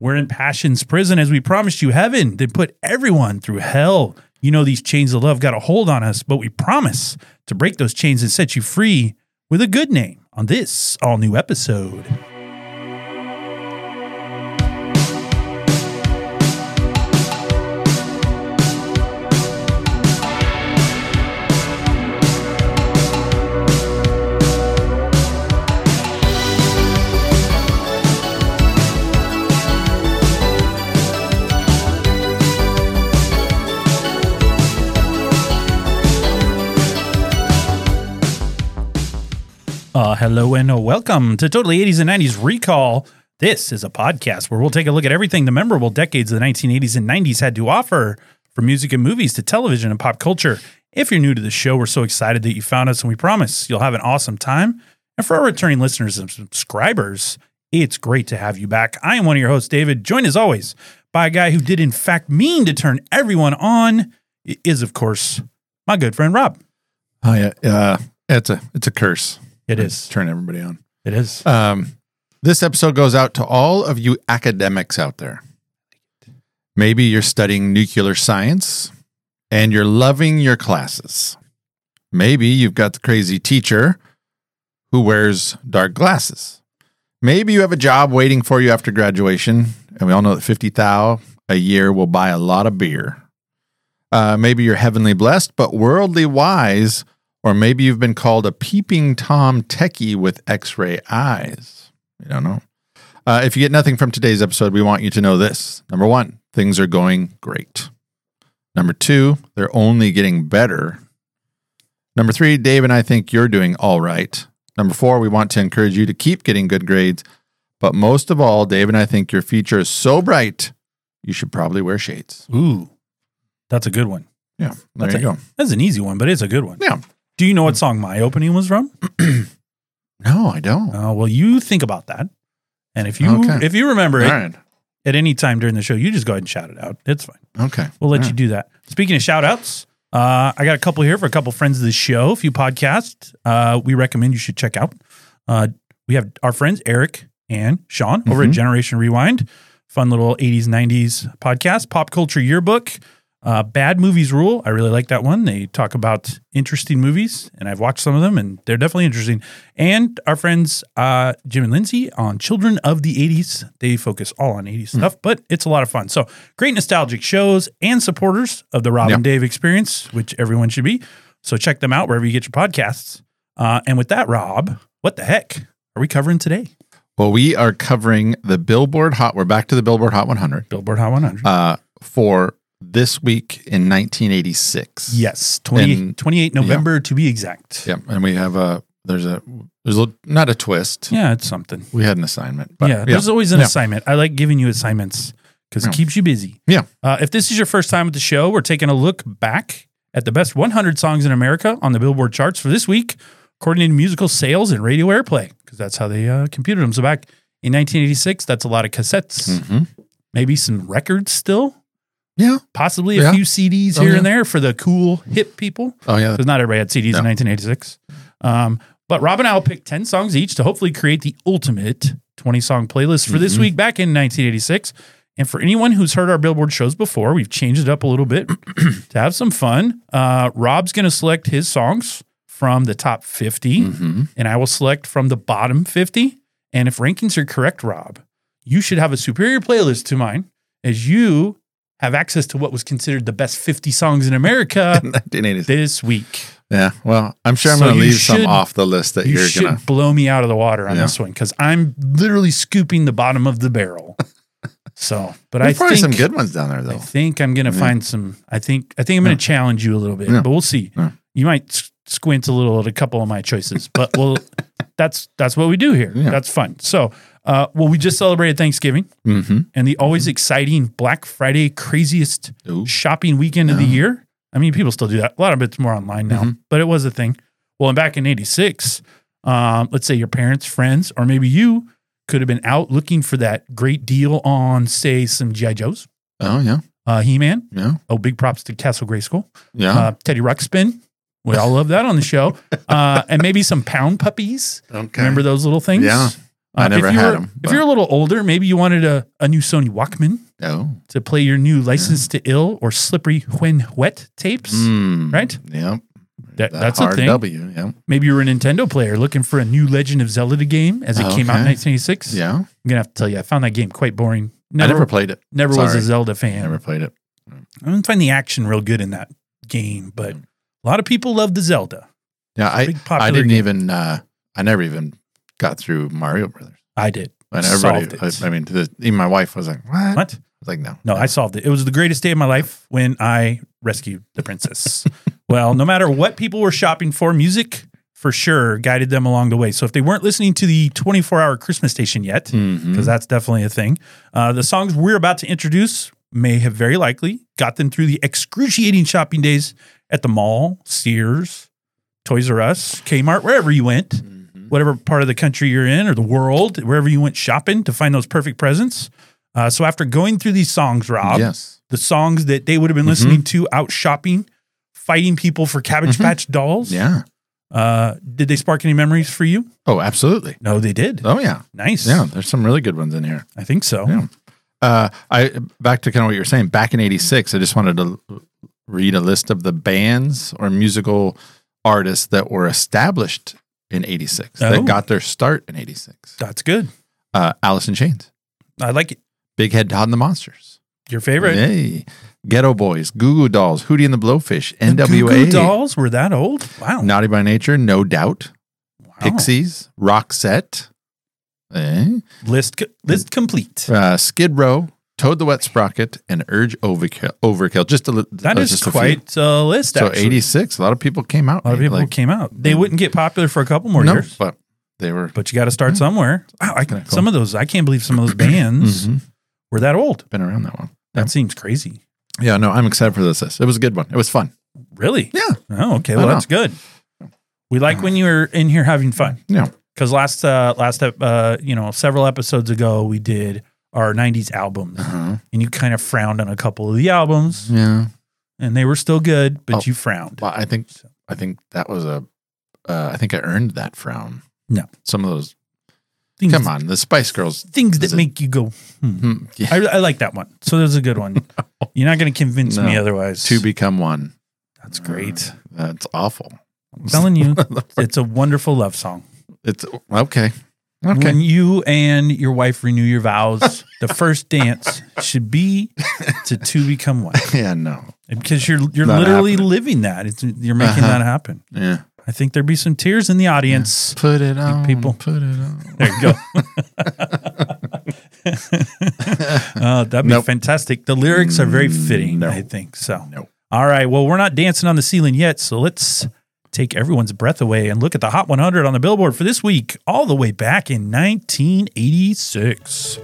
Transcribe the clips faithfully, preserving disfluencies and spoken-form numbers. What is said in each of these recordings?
We're in passion's prison as we promised you heaven. They put everyone through hell. You know these chains of love got a hold on us, but we promise to break those chains and set you free with a good name on this all-new episode. Uh, hello and welcome to Totally eighties and nineties Recall. This is a podcast where we'll take a look at everything the memorable decades of the nineteen eighties and nineties had to offer, from music and movies to television and pop culture. If you're new to the show, we're so excited that you found us, and we promise you'll have an awesome time. And for our returning listeners and subscribers, it's great to have you back. I am one of your hosts, David, joined as always by a guy who did in fact mean to turn everyone on. It is, of course, my good friend Rob. Oh yeah, uh, it's a it's a curse. It is. Turn everybody on. It is. Um, this episode goes out to all of you academics out there. Maybe you're studying nuclear science and you're loving your classes. Maybe you've got the crazy teacher who wears dark glasses. Maybe you have a job waiting for you after graduation, and we all know that fifty thousand a year will buy a lot of beer. Uh, maybe you're heavenly blessed, but worldly wise. Or maybe you've been called a peeping Tom techie with x-ray eyes. You don't know. Uh, if you get nothing from today's episode, we want you to know this. Number one, things are going great. Number two, they're only getting better. Number three, Dave and I think you're doing all right. Number four, we want to encourage you to keep getting good grades. But most of all, Dave and I think your future is so bright, you should probably wear shades. Ooh, that's a good one. Yeah, there that's you a, go. That's an easy one, but it's a good one. Yeah. Do you know what song my opening was from? No, I don't. Uh, well, you think about that. And if you Okay. if you remember it All right. at any time during the show, you just go ahead and shout it out. It's fine. Okay. We'll let All you right. do that. Speaking of shout outs, uh, I got a couple here for a couple friends of the show, a few podcasts uh, we recommend you should check out. Uh, we have our friends Eric and Sean over Mm-hmm. at Generation Rewind. Fun little eighties, nineties podcast. Pop Culture Yearbook. Uh, Bad Movies Rule. I really like that one. They talk about interesting movies, and I've watched some of them, and they're definitely interesting. And our friends uh, Jim and Lindsay on Children of the eighties. They focus all on eighties mm. stuff, but it's a lot of fun. So great nostalgic shows and supporters of the Rob yep. and Dave experience, which everyone should be. So check them out wherever you get your podcasts. Uh, and with that, Rob, what the heck are we covering today? Well, we are covering the Billboard Hot. We're back to the Billboard Hot one hundred. Billboard Hot one hundred. Uh, for this week in nineteen eighty-six. Yes, twenty, twenty-eight November yeah. to be exact. Yeah, and we have a there's a there's a not a twist. Yeah, it's something. We had an assignment. But yeah, yeah, there's always an yeah. assignment. I like giving you assignments because yeah. it keeps you busy. Yeah. Uh, if this is your first time with the show, we're taking a look back at the best one hundred songs in America on the Billboard charts for this week, according to musical sales and radio airplay, because that's how they uh, computed them. So back in nineteen eighty-six, that's a lot of cassettes, mm-hmm. maybe some records still. Yeah. Possibly a yeah. few C Ds oh, here yeah. and there for the cool, hip people. Oh, yeah. Because not everybody had C Ds no. in nineteen eighty-six. Um, but Rob and I will pick ten songs each to hopefully create the ultimate twenty-song playlist for mm-hmm. this week back in nineteen eighty-six. And for anyone who's heard our Billboard shows before, we've changed it up a little bit to have some fun. Uh, Rob's going to select his songs from the top fifty, mm-hmm. and I will select from the bottom fifty. And if rankings are correct, Rob, you should have a superior playlist to mine, as you have access to what was considered the best fifty songs in America this week. Yeah, well, I'm sure I'm So going to you leave some should- off the list that You you're should going to. blow me out of the water on Yeah. this one because I'm literally scooping the bottom of the barrel. So, but I There's probably think some good ones down there, I though. think I'm going to Yeah. find some. I think I think I'm going to challenge you a little bit, Yeah. but we'll see. Yeah. You might s- squint a little at a couple of my choices, but well, that's that's what we do here. Yeah. That's fun. So, uh, well, we just celebrated Thanksgiving Mm-hmm. and the always exciting Black Friday, craziest Ooh. shopping weekend of the Yeah. year. I mean, people still do that. A lot of it's more online now, Mhm. but it was a thing. Well, and back in eighty-six, um, let's say your parents, friends, or maybe you could have been out looking for that great deal on, say, some G I. Joes, Oh, yeah. uh, He-Man. Yeah. Oh, big props to Castle Grayskull. Yeah. Uh, Teddy Ruxpin. We all love that on the show. Uh, and maybe some Pound Puppies. okay. Remember those little things? Yeah. I never if you had were, them. If you're a little older, maybe you wanted a, a new Sony Walkman oh, to play your new License to Ill or Slippery When Wet tapes, mm, right? Yep. That, The that's a hard thing. W. Yep. Maybe you were a Nintendo player looking for a new Legend of Zelda game as it came out in Okay. nineteen eighty-six. Yeah. I'm going to have to tell you, I found that game quite boring. I never played it. Never was Sorry. a Zelda fan. Never played it. I didn't find the action real good in that game, but a lot of people love the Zelda. Yeah, I Big popular I didn't game. even. Uh, I never even got through Mario Brothers. I did. And Solved everybody, it. I, I mean, to the, even my wife was like, "What?" What? I was like, "No, No, I solved it. It was the greatest day of my life when I rescued the princess. Well, no matter what people were shopping for, music for sure guided them along the way. So if they weren't listening to the twenty-four hour Christmas station yet, because Mhm. that's definitely a thing, uh, the songs we're about to introduce may have very likely got them through the excruciating shopping days at the mall, Sears, Toys R Us, Kmart, wherever you went, Mhm. whatever part of the country you're in or the world, wherever you went shopping to find those perfect presents. Uh, so after going through these songs, Rob, Yes, the songs that they would have been Mhm. listening to out shopping, fighting people for Cabbage Mhm. Patch dolls. yeah, Uh, did they spark any memories for you? oh, absolutely, No, they did. oh yeah, Nice. yeah. There's some really good ones in here. I think so. Yeah. Uh, I back to kind of what you were saying. Back in eighty-six, I just wanted to read a list of the bands or musical artists that were established in eighty-six Oh. that got their start in eighty-six. That's good. Uh, Alice in Chains, I like it. Big Head Todd and the Monsters, Your favorite? Yay. Ghetto Boys, Goo Goo Dolls, Hootie and the Blowfish, The N W A, Goo Goo Dolls were that old? Wow. Naughty by Nature, No Doubt, Wow. Pixies, Roxette, eh? List co- list complete. uh, Skid Row, Toad the Wet Sprocket, and Urge Overkill. Overkill. Just a, li- That uh, is just a few. quite a list, So actually. eighty-six, a lot of people came out. A lot of people like, came out. They wouldn't get popular for a couple more no, years, but they were but you got to start somewhere. Wow, I, Kinda cool. some of those, I can't believe some of those bands Mhm. were that old. been around that long. That seems crazy. Yeah, no, I'm excited for this. list. It was a good one. It was fun. Really? Yeah. Oh, okay. I Well, know. that's good. We like when you're in here having fun. Yeah. Because last, uh, last, uh, you know, several episodes ago, we did our nineties albums, Uh-huh. and you kind of frowned on a couple of the albums, Yeah. and they were still good, but Oh. you frowned. Well, I think I think that was a. Uh, I think I earned that frown. No. Some of those. Things, Come on, the Spice Girls. things that Is it- make you go. Hmm. Hmm, yeah. I, I like that one. So there's a good one. You're not going to convince me No. otherwise. To become one. That's great. Uh, that's awful. I'm telling you, it's a wonderful love song. It's okay. Okay. When you and your wife renew your vows, the first dance should be to to become one, yeah. No. because you're you're Not literally happening. living that. It's, you're making Uh-huh. that happen. Yeah. I think there'd be some tears in the audience. Put it on, people. Put it on. There you go. uh, that'd be Nope. fantastic. The lyrics are very fitting. No. I think so. Nope. All right. Well, we're not dancing on the ceiling yet, so let's take everyone's breath away and look at the Hot one hundred on the Billboard for this week, all the way back in nineteen eighty-six.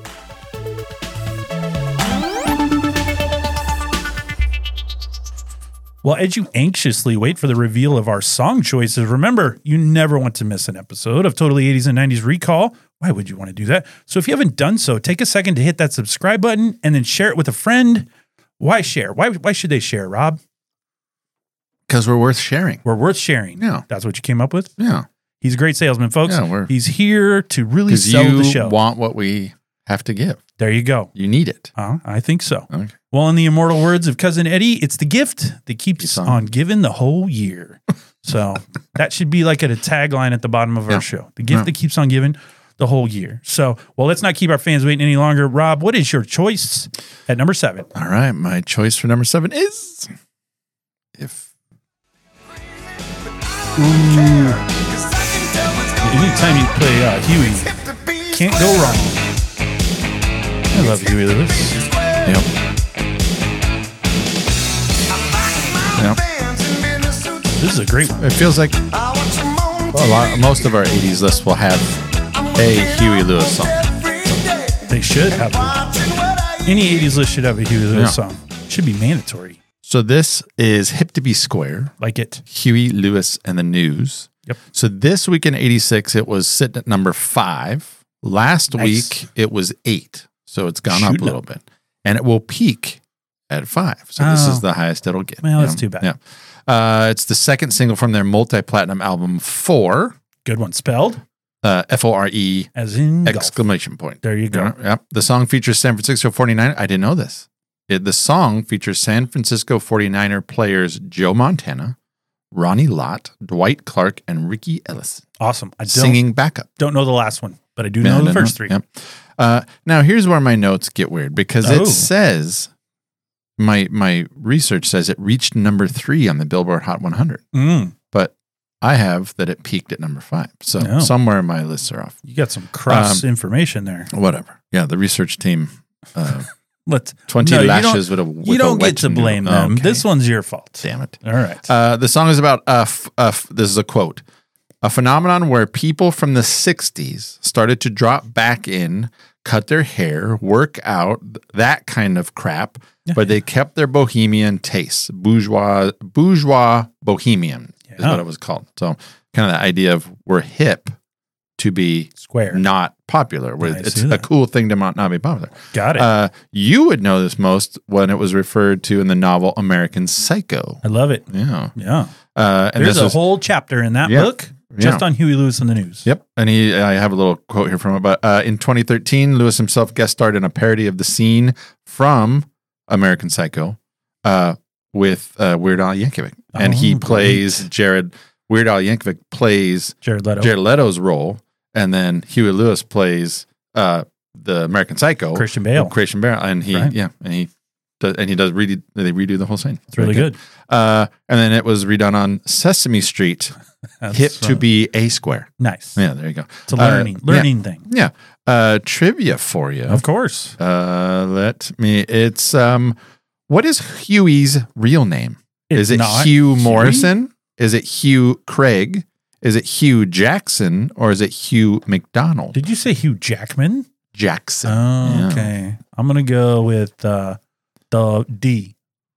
Well, as you anxiously wait for the reveal of our song choices, remember, you never want to miss an episode of Totally eighties and nineties Recall. Why would you want to do that? So if you haven't done so, take a second to hit that subscribe button and then share it with a friend. Why share? Why, why should they share, Rob? Because we're worth sharing. We're worth sharing. Yeah. That's what you came up with? Yeah. He's a great salesman, folks. Yeah, we're- He's here to really Because sell you the show. want what we have to give. There you go. You need it. Uh, I think so. Okay. Well, in the immortal words of Cousin Eddie, it's the gift that keeps Keeps on. on giving the whole year. So that should be like a tagline at the bottom of our Yeah. show. The gift Yeah. that keeps on giving the whole year. So, well, let's not keep our fans waiting any longer. Rob, what is your choice at number seven? All right. My choice for number seven is if Anytime you play uh, Huey, can't go wrong. I love Huey Lewis. Yep. Yep. This is a great one. It feels like a lot. Most of our eighties lists will have a Huey Lewis song. They should have any eighties list should have a Huey Lewis Yeah. song. Should be mandatory. So this is Hip to Be Square, Like it. Huey Lewis and the News. Yep. So this week in eighty-six, it was sitting at number five. Last Nice. week, it was eight. So it's gone up Shooting a little bit. And it will peak at five. So this Oh. is the highest it'll get. Well, that's Yeah. too bad. Yeah. Uh, it's the second single from their multi-platinum album, Four. Good one. Spelled? Uh, F O R E As in golf. exclamation point. There you go. Yeah, yep. The song features San Francisco forty-niner. I didn't know this. It, the song features San Francisco forty-niner players Joe Montana, Ronnie Lott, Dwight Clark, and Ricky Ellis. Awesome. I don't, Singing backup. don't know the last one, but I do Yeah, know the no, first no. three. Yep. Uh, now, here's where my notes get weird because Oh. it says, my my research says it reached number three on the Billboard Hot one hundred, Mm, but I have that it peaked at number five. So No. somewhere my lists are off. you got some cross Um, information there. Whatever. Yeah, the research team, uh, Let's twenty No, you don't- lashes with a with you a don't get wedge to in the- blame Oh, them. okay. This one's your fault. Damn it. All right. Uh, the song is about, uh, f- uh, f- this is a quote, a phenomenon where people from the sixties started to drop back in, cut their hair, work out, that kind of crap, but they kept their bohemian tastes. Bourgeois, bourgeois bohemian is Yeah. what it was called. So kind of the idea of we're hip to be Square. not popular. Where I it's see a that. cool thing to not not be popular. Got it. Uh, you would know this most when it was referred to in the novel American Psycho. I love it. Yeah. Yeah. Uh, and There's this a was, whole chapter in that Yeah. book just Yeah. on Huey Lewis and the News. Yep. And he, I have a little quote here from it. But uh, in twenty thirteen, Lewis himself guest starred in a parody of the scene from American Psycho uh, with uh, Weird Al Yankovic. And Oh, he great. plays Jared, Weird Al Yankovic plays Jared Leto. Jared Leto's role. And then Huey Lewis plays uh, the American Psycho. Christian Bale. Christian Bale. And he, Right. yeah. And he, does, and he does redo, they redo the whole scene. It's really good. Uh, and then it was redone on Sesame Street, That's, hip to uh, be A Square. nice. Yeah, there you go. It's a Uh, learning yeah. learning thing. Yeah. Uh, trivia for you. Of course. Uh, let me. It's um. What is Huey's real name? It's is it not Hugh Huey? Morrison? Is it Hugh Craig? Is it Hugh Jackson? Or is it Hugh McDonald? Did you say Hugh Jackman? Jackson. Oh, Yeah. okay. I'm gonna go with uh, the D.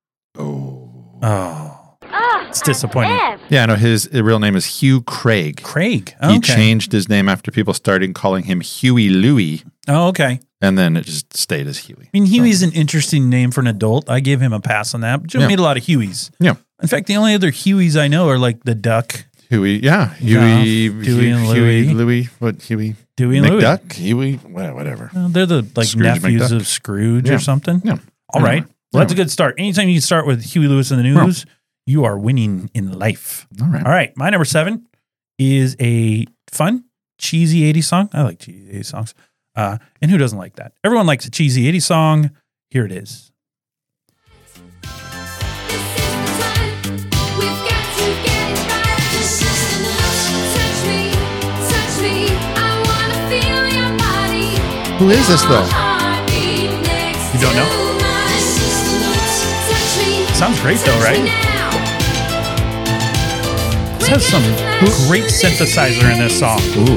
Oh. Oh, it's disappointing. Yeah. No. His, his real name is Hugh Craig. Craig. He Okay. changed his name after people started calling him Huey Louie, Oh, okay. and then it just stayed as Huey. I mean, Huey's an interesting name for an adult. I gave him a pass on that. But you Yeah. made a lot of Hueys. Yeah. In fact, the only other Hueys I know are like the duck, Huey, yeah, Yeah, Huey, Dewey and Huey, Louie. Louie, what Huey, Dewey and Louie. McDuck, Huey, wha- whatever. Well, they're the like Scrooge nephews McDuck. of Scrooge Yeah. or something. Yeah. All right. Anyway. Well, that's a Anyway. good start. Anytime you can start with Huey Lewis in the News, you are winning in life. All right. All right. My number seven is a fun, cheesy eighties song. I like cheesy eighties songs. Uh, and who doesn't like that? Everyone likes a cheesy eighties song. Here it is. Who is this though? You don't know? Sounds great though, right? This has some great synthesizer in this song. Ooh,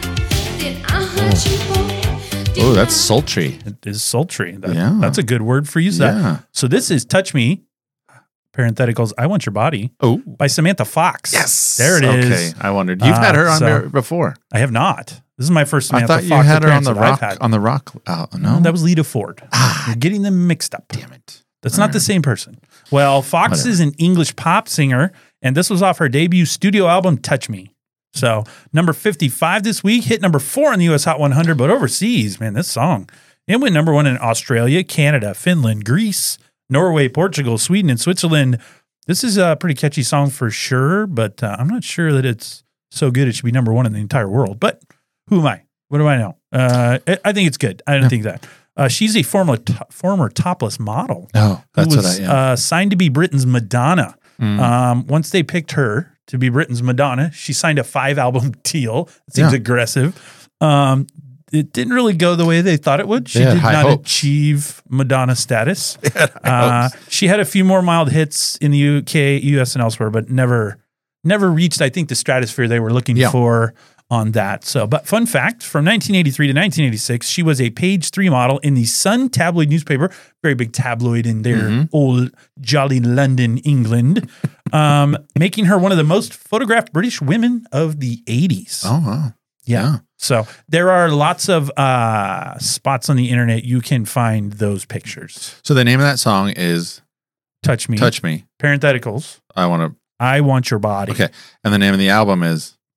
oh, that's sultry. It is sultry. That- Yeah. That's a good word for you. So, Yeah. so this is Touch Me, parentheticals, I Want Your Body, Oh, by Samantha Fox. yes. There it is. Okay, I wondered. You've had Uh, her on so- there before. I have not. This is my first I Samantha thought you Fox had her on appearance the that I've rock. had. On the rock. Oh, no, No, that was Lita Ford. You're getting them mixed up. damn it. That's not the same person. Well, Fox Whatever. is an English pop singer, and this was off her debut studio album, Touch Me. So, number fifty-five this week, hit number four on the U S Hot one hundred, but overseas, man, this song, it went number one in Australia, Canada, Finland, Greece, Norway, Portugal, Sweden, and Switzerland. This is a pretty catchy song for sure, but uh, I'm not sure that it's so good it should be number one in the entire world. But who am I? What do I know? Uh, I, I think it's good. I don't Yeah. think that. Uh, she's a former to- former topless model Oh, that's who what was I am. uh, signed to be Britain's Madonna. Mm. Um, once they picked her to be Britain's Madonna, she signed a five album deal. It seems Yeah. aggressive. Um, it didn't really go the way they thought it would. She They had did high not hopes. achieve Madonna status. high Uh, hopes. she had a few more mild hits in the U K, U S, and elsewhere, but never, never reached, I think, the stratosphere they were looking Yeah. for on that. So, but fun fact, from nineteen eighty-three to nineteen eighty-six, she was a page three model in the Sun tabloid newspaper, very big tabloid in their Mhm. old jolly London, England, um, making her one of the most photographed British women of the eighties. Oh, wow. Yeah. Yeah. So there are lots of uh, spots on the internet you can find those pictures. So the name of that song is Touch Me. Touch Me. Parentheticals. I want to. I Want Your Body. Okay. And the name of the album is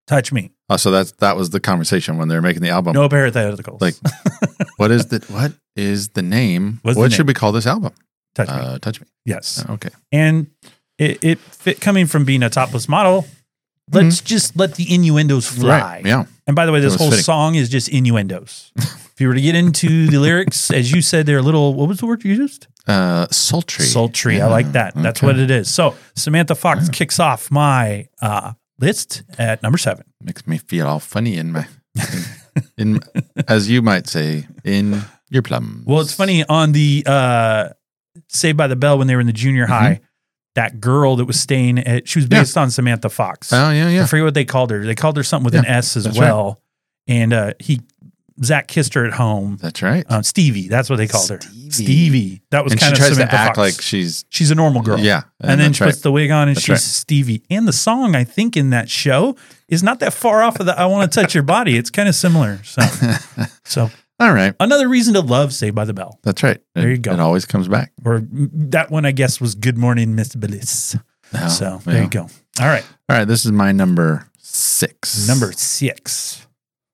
Touch Me. Oh, so that's that was the conversation when they were making the album. No parentheticals. Like, what is the what is the name? What's what the should name? we call this album? Touch Me. Uh, Touch Me. Yes. Uh, okay. And it, it fit coming from being a topless model. Let's just let the innuendos fly. Right. Yeah. And by the way, this was whole fitting. song is just innuendos. If you were to get into the lyrics, as you said, they're a little, what was the word you used? Uh, sultry. Sultry. I like that. That's okay. what it is. So Samantha Fox kicks off my uh, list at number seven. Makes me feel all funny in my, in, in as you might say, in your plums. Well, it's funny on the uh, Saved by the Bell when they were in the junior high, that girl that was staying at, she was based on Samantha Fox. Oh yeah, I yeah. forget what they called her. They called her something with an Yeah, S as that's well. And uh, he, Zach kissed her at home. That's right. Uh, Stevie, that's what they called her. Stevie. Stevie. That was And she kind of tries Samantha to act Fox. like she's She's a normal girl. yeah, And, then that's she puts right. the wig on and That's she's right. Stevie. And the song, I think, in that show is not that far off of the I Want to Touch Your Body. It's kind of similar. So, so All right. another reason to love Saved by the Bell. That's right. There It- you go. It always comes back. Or mm, that one, I guess, was Good Morning, Miss Bliss. Oh, So yeah. there you go. All right. All right. This is my number six. Number six.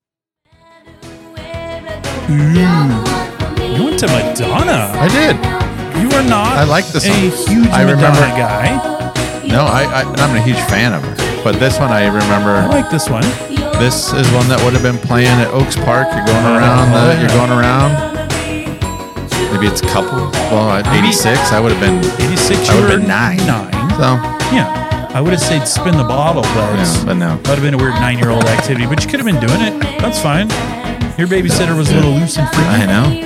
Mm. You went to Madonna. I did. You are not I like this a song. huge I Madonna remember- guy. No, I, I I'm a huge fan of her. But this one I I remember. like this one. This is one that would have been playing at Oaks Park. You're going around. Oh, The, yeah. You're going around. Maybe it's couple. Well, at eighty-six, I would have been. eighty-six, I you would were have been nine. Nine. So Yeah. I would have said spin the bottle, but yeah, but no. that would have been a weird nine-year-old activity. But you could have been doing it. That's fine. Your babysitter was a little loose and free. I know.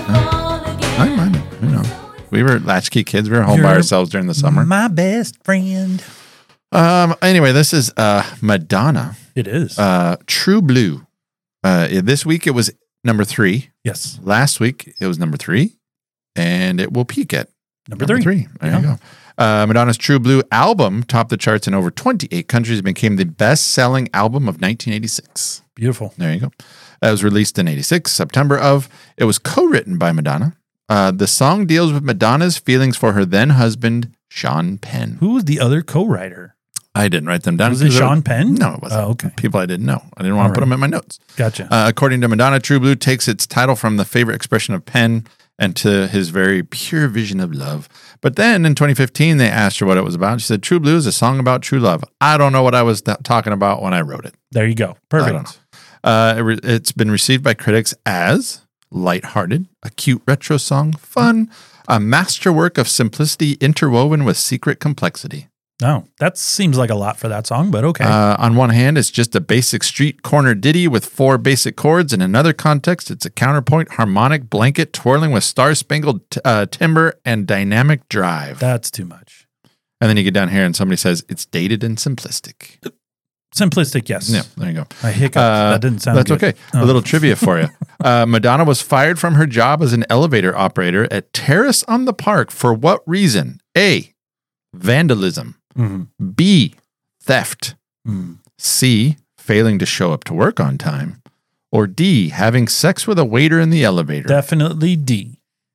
I mind it. You know, we were latchkey kids. We were home by You're ourselves during the summer. My best friend. Um. Anyway, this is uh Madonna. It is. Uh, True Blue. Uh, this week it was number three. yes. Last week it was number three, and it will peak at Number three. There Yeah. you go. Uh, Madonna's True Blue album topped the charts in over twenty-eight countries and became the best-selling album of nineteen eighty-six. Beautiful. There you go. It was released in eighty-six, September of. It was co-written by Madonna. Uh, the song deals with Madonna's feelings for her then husband, Sean Penn. Who was the other co-writer? I didn't write them down. Was it because Sean Penn? No, it wasn't. Oh, okay. People I didn't know. I didn't want All to put right. them in my notes. Gotcha. Uh, according to Madonna, True Blue takes its title from the favorite expression of Penn and to his very pure vision of love. But then in twenty fifteen, they asked her what it was about. She said, True Blue is a song about true love. I don't know what I was th- talking about when I wrote it. there you go. I Perfect. don't know. Uh, it re- it's been received by critics as lighthearted, a cute retro song, fun, a masterwork of simplicity interwoven with secret complexity. No, that seems like a lot for that song, but okay. Uh, on one hand, it's just a basic street corner ditty with four basic chords. In another context, it's a counterpoint harmonic blanket twirling with star-spangled t- uh, timbre and dynamic drive. That's too much. And then you get down here and somebody says it's dated and simplistic. Simplistic, yes. Yeah, there you go. I hiccuped. Uh, that didn't sound That's good. okay. Oh. A little trivia for you. Uh, Madonna was fired from her job as an elevator operator at Terrace on the Park for what reason? A, vandalism. Mhm. B, theft. Mm. C, failing to show up to work on time. Or D, having sex with a waiter in the elevator. Definitely D.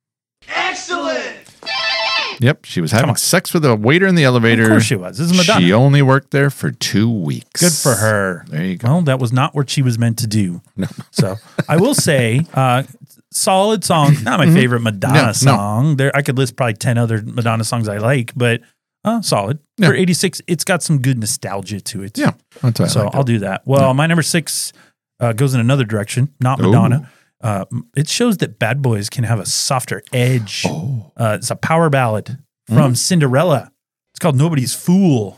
Yep, she was having on. sex with a waiter in the elevator. Of course she was. This is Madonna. She only worked there for two weeks. Good for her. There you go. Well, that was not what she was meant to do. No. So I will say, uh, solid song. Not my favorite Madonna No, no. song. There, I could list probably ten other Madonna songs I like, but uh, solid Yeah. for eighty-six. It's got some good nostalgia to it. Yeah, that's why I So liked I'll it. do that. Well, my number six uh, goes in another direction, not Madonna. Uh, it shows that Bad Boys can have a softer edge. Oh. Uh, it's a power ballad from Cinderella. It's called Nobody's Fool.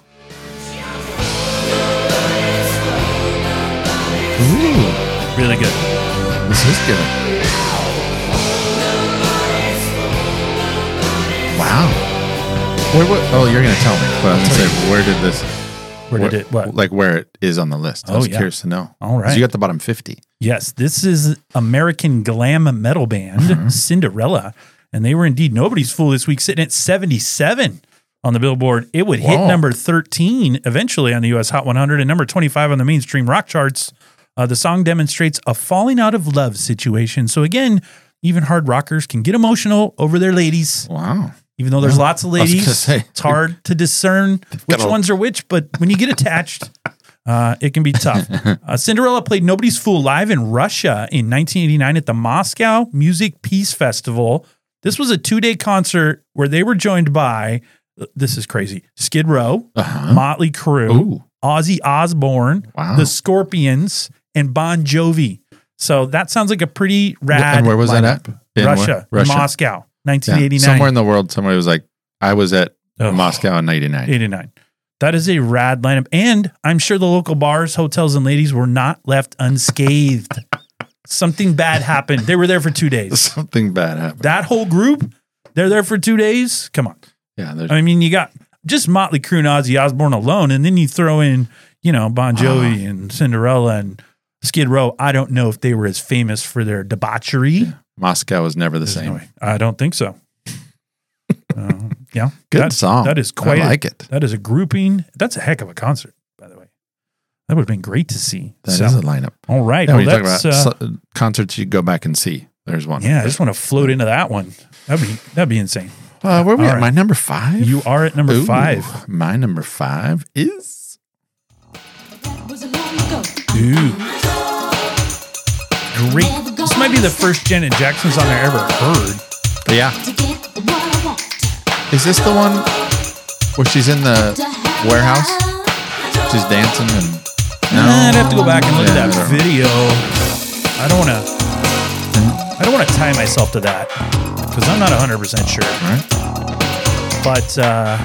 Ooh, Really good. this is good. Wow. Where, what, oh, you're going to tell me. But I was going to say, where did this, Where did it? What? like where it is on the list? I Oh, was yeah. curious to know. All 'Cause right. You got the bottom fifty. Yes, this is American glam metal band Mm-hmm. Cinderella, and they were indeed Nobody's Fool this week, sitting at seventy-seven on the Billboard. It would hit Whoa. number thirteen eventually on the U S Hot one hundred and number twenty-five on the mainstream rock charts. Uh, the song demonstrates a falling out of love situation. So again, even hard rockers can get emotional over their ladies. Wow. Even though there's lots of was gonna ladies, say. it's hard to discern which got a- ones are which. But when you get attached, Uh, it can be tough. uh, Cinderella played Nobody's Fool live in Russia in nineteen eighty-nine at the Moscow Music Peace Festival. This was a two-day concert where they were joined by, this is crazy, Skid Row, Uh-huh. Motley Crue, Ooh. Ozzy Osbourne, Wow. the Scorpions, and Bon Jovi. So that sounds like a pretty rad And where was lineup. that at? In Russia, where? Russia. Moscow, nineteen Yeah. eighty-nine. Somewhere in the world, somebody was like, I was at Oh. Moscow in eighty-nine. eighty-nine. That is a rad lineup. And I'm sure the local bars, hotels, and ladies were not left unscathed. Something bad happened. They were there for two days. Something bad happened. That whole group, they're there for two days. Come on. Yeah. there's- I mean, you got just Motley Crue and Ozzy Osbourne alone, and then you throw in, you know, Bon Jovi and Cinderella and Skid Row. I don't know if they were as famous for their debauchery. Moscow was never the There's same. no way. I don't think so. uh, yeah. Good That- song. That is quite I like a, it. That is a grouping. That's a heck of a concert, by the way. That would have been great to see. That is So, a lineup. all right. Yeah, well, when you talk that's, about uh, so- concerts you go back and see. There's one. yeah, I just want to float into that one. That'd be that'd be insane. Uh, where are we All at? right. My number five? You are at number Ooh, five. My number five is Ooh. Great. This might be the first Janet Jackson song I ever heard. yeah. Is this the one where she's in the warehouse? She's dancing and no. I'd have to go back and look Yeah, at I that don't know. video. I don't want to. I don't want to tie myself to that because I'm not one hundred percent sure. Right? But uh,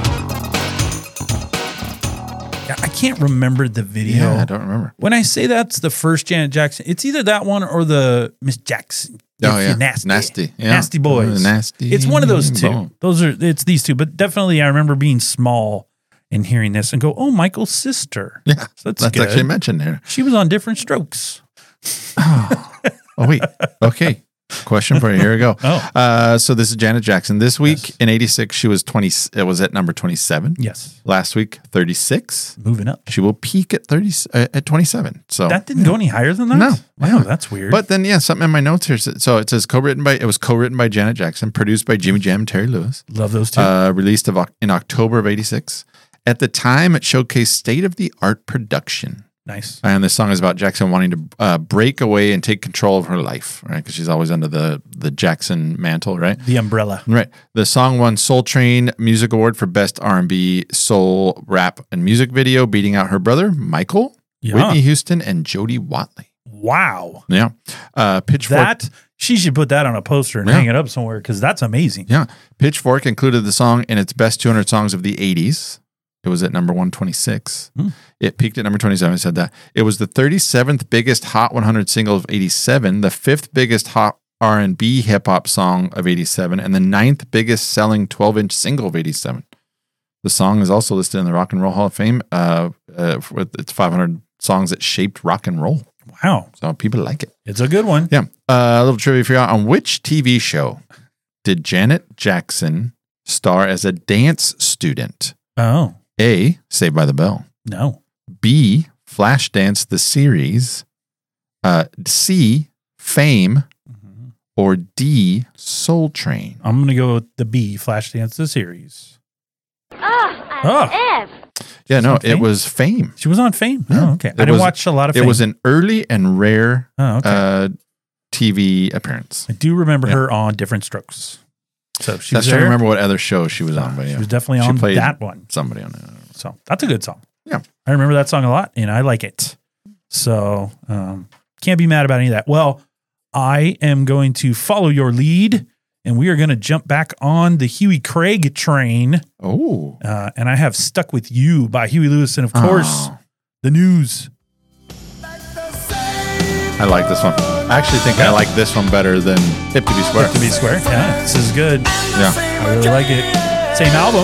yeah, I can't remember the video. Yeah, I don't remember. When I say that's the first Janet Jackson, it's either that one or the Miss Jackson. Oh, If yeah. You're nasty, Nasty, yeah. nasty boys. Uh, nasty It's one of those two. bone. Those are. It's these two. But definitely, I remember being small and hearing this and go, "Oh, Michael's sister." Yeah, So that's, that's good. actually mentioned there. She was on Different Strokes. Oh, wait. Okay. Question for you. Here we go. Oh. Uh, so this is Janet Jackson. This week Yes. in eighty-six, she was twenty. It was at number twenty-seven. Yes, Last week, thirty-six. moving up. She will peak at thirty uh, at twenty-seven. So That didn't go any higher than that. No. Wow, Yeah. that's weird. But then, yeah, something in my notes here. So it says co-written by. It was co-written by Janet Jackson, produced by Jimmy Jam and Terry Lewis. love those two. Uh, released of, Oc- in October of eighty-six. At the time, it showcased state-of-the-art production. nice. And this song is about Jackson wanting to uh, break away and take control of her life, right? Because she's always under the the Jackson mantle, right? The umbrella. Right. The song won Soul Train Music Award for Best R and B, Soul, Rap, and Music Video, beating out her brother, Michael, Yeah. Whitney Houston, and Jody Watley. Wow. Yeah. Uh, Pitchfork. That she should put that on a poster and Yeah. hang it up somewhere because that's amazing. Yeah. Pitchfork included the song in its best two hundred songs of the eighties. It was at number one twenty-six. Hmm. It peaked at number twenty-seven. I said that. It was the thirty-seventh biggest Hot one hundred single of eighty-seven, the fifth biggest Hot R and B hip hop song of eighty-seven, and the ninth biggest selling twelve-inch single of eighty-seven. The song is also listed in the Rock and Roll Hall of Fame uh, uh, with its five hundred songs that shaped rock and roll. Wow. So people like it. It's a good one. Yeah. Uh, a little trivia for you. On which T V show did Janet Jackson star as a dance student? Oh, A, Saved by the Bell. no. B, Flashdance the series. Uh, C, Fame. Mhm. Or D, Soul Train. I'm going to go with the B, Flashdance the series. Ah, Oh. an F. Yeah, She's no, on it Fame? was Fame. She was on Fame. Yeah. Oh, okay. I It didn't was- watch a lot of It Fame. was an early and rare oh, okay. uh, T V appearance. I do remember yeah. her on Different Strokes. So she I was was trying to there. remember what other show she was on, but She yeah, was definitely She on played- that one. somebody on it. So that's a good song. Yeah. I remember that song a lot and I like it. So um, can't be mad about any of that. Well, I am going to follow your lead and we are going to jump back on the Huey Craig train. Oh, Uh, and I have Stuck With You by Huey Lewis. And of course, Oh. the news. I like this one. I actually think I like this one better than Hip to Be Square. To be square. Yeah, this is good. Yeah. I really like it. Same album.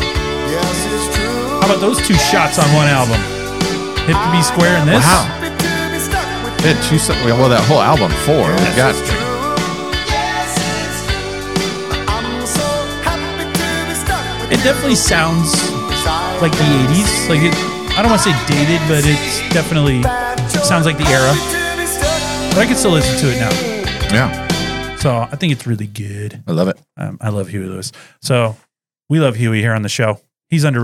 How about those two shots on one album? Hip to Be Square and this? Wow. Yeah, two, so- well, that whole album, four. We've got. It definitely sounds like the eighties. Like it, I don't want to say dated, but it's definitely sounds like the era. But I can still listen to it now. Yeah, So I think it's really good. I love it. Um, I love Huey Lewis. So we love Huey here on the show. He's underrated.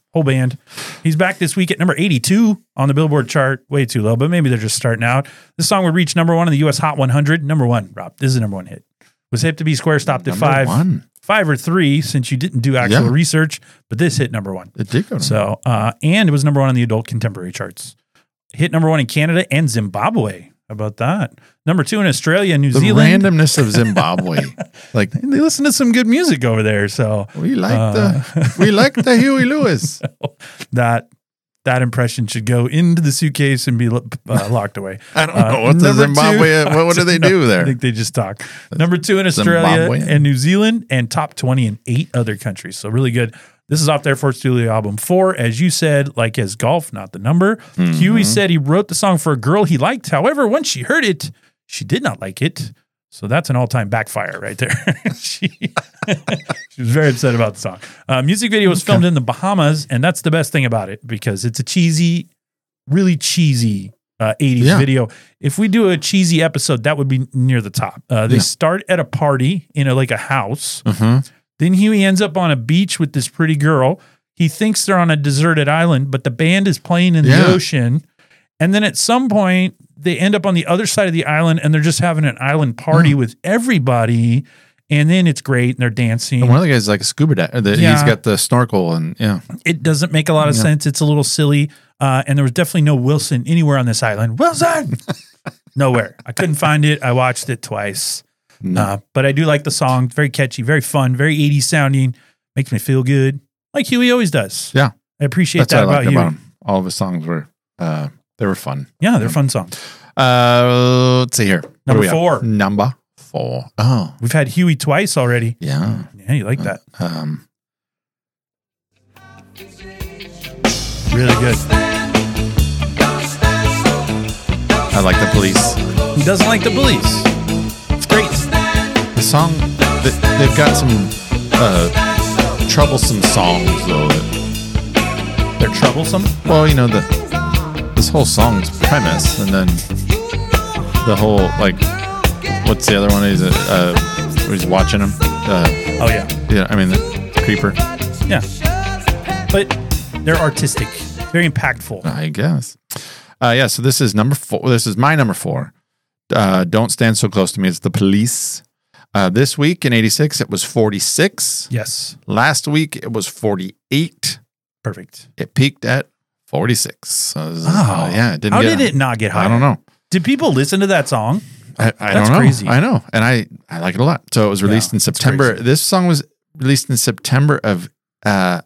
whole band. He's back this week at number eighty-two on the Billboard chart. Way too low, but maybe they're just starting out. This song would reach number one in the U S Hot one hundred. Number one, Rob. This is the number one hit. Was Hip to Be Square stopped at Number five. one. Five or three, since you didn't do actual Yeah. research, but this hit number one. It did go to So, uh, and it was number one on the adult contemporary charts. Hit number one in Canada and Zimbabwe. How about that? Number two in Australia and New the Zealand. randomness of Zimbabwe. Like, They listen to some good music over there. So we like Uh, the we like the Huey Lewis. that that impression should go into the suitcase and be uh, locked away. I don't Uh, know what's the number Zimbabwe. two- what, what do they do I there? think they just talk. Number two in Australia Zimbabwean. and New Zealand, and top twenty in eight other countries. So really good. This is off their fourth studio album. Four, as you said, like as golf, not the number. Mm-hmm. Huey said he wrote the song for a girl he liked. However, once she heard it, she did not like it. So that's an all-time backfire right there. she, she was very upset about the song. Uh, music video was filmed in the Bahamas, and that's the best thing about it because it's a cheesy, really cheesy uh, eighties Yeah. video. If we do a cheesy episode, that would be near the top. Uh, they Yeah. start at a party in a, like a house. Mhm. Then Huey ends up on a beach with this pretty girl. He thinks they're on a deserted island, but the band is playing in Yeah. the ocean. And then at some point, they end up on the other side of the island and they're just having an island party with everybody. And then it's great and they're dancing. And one of the guys is like a scuba diver. Yeah. He's got the snorkel and yeah. It doesn't make a lot of Yeah. sense. It's a little silly. Uh, and there was definitely no Wilson anywhere on this island. Wilson! Nowhere. I couldn't find it. I watched it twice. No. Uh, but I do like the song. Very catchy, very fun, very eighties sounding. Makes me feel good. Like Huey always does. Yeah. I appreciate That's that what I about like you. about him. All of his songs were uh, they were fun. Yeah, they're fun songs. Uh, let's see here. What Number do we have? four. Number four. Oh, We've had Huey twice already. yeah. Yeah, you like that. Um, Really good. I like the Police. Who doesn't like the Police? It's great. The song, th- they've got some uh, troublesome songs though. That, They're troublesome. well, you know the this whole song's premise, and then the whole like, what's the other one? He's uh, where he's watching him. Uh, Oh, yeah. yeah, I mean the creeper. Yeah. But they're artistic, very impactful. I guess. Uh, yeah, so this is number four. This is my number four. Uh, Don't Stand So Close to Me. It's the Police. Uh, this week in eighty-six, it was forty-six. Yes. Last week, it was forty-eight. Perfect. It peaked at forty-six. So this is- Oh. uh, yeah, it didn't How get did it not get higher? I don't know. Did people listen to that song? I, I That's don't know. crazy. I know. And I, I like it a lot. So it was released Yeah, in it's September. crazy. This song was released in September of, uh,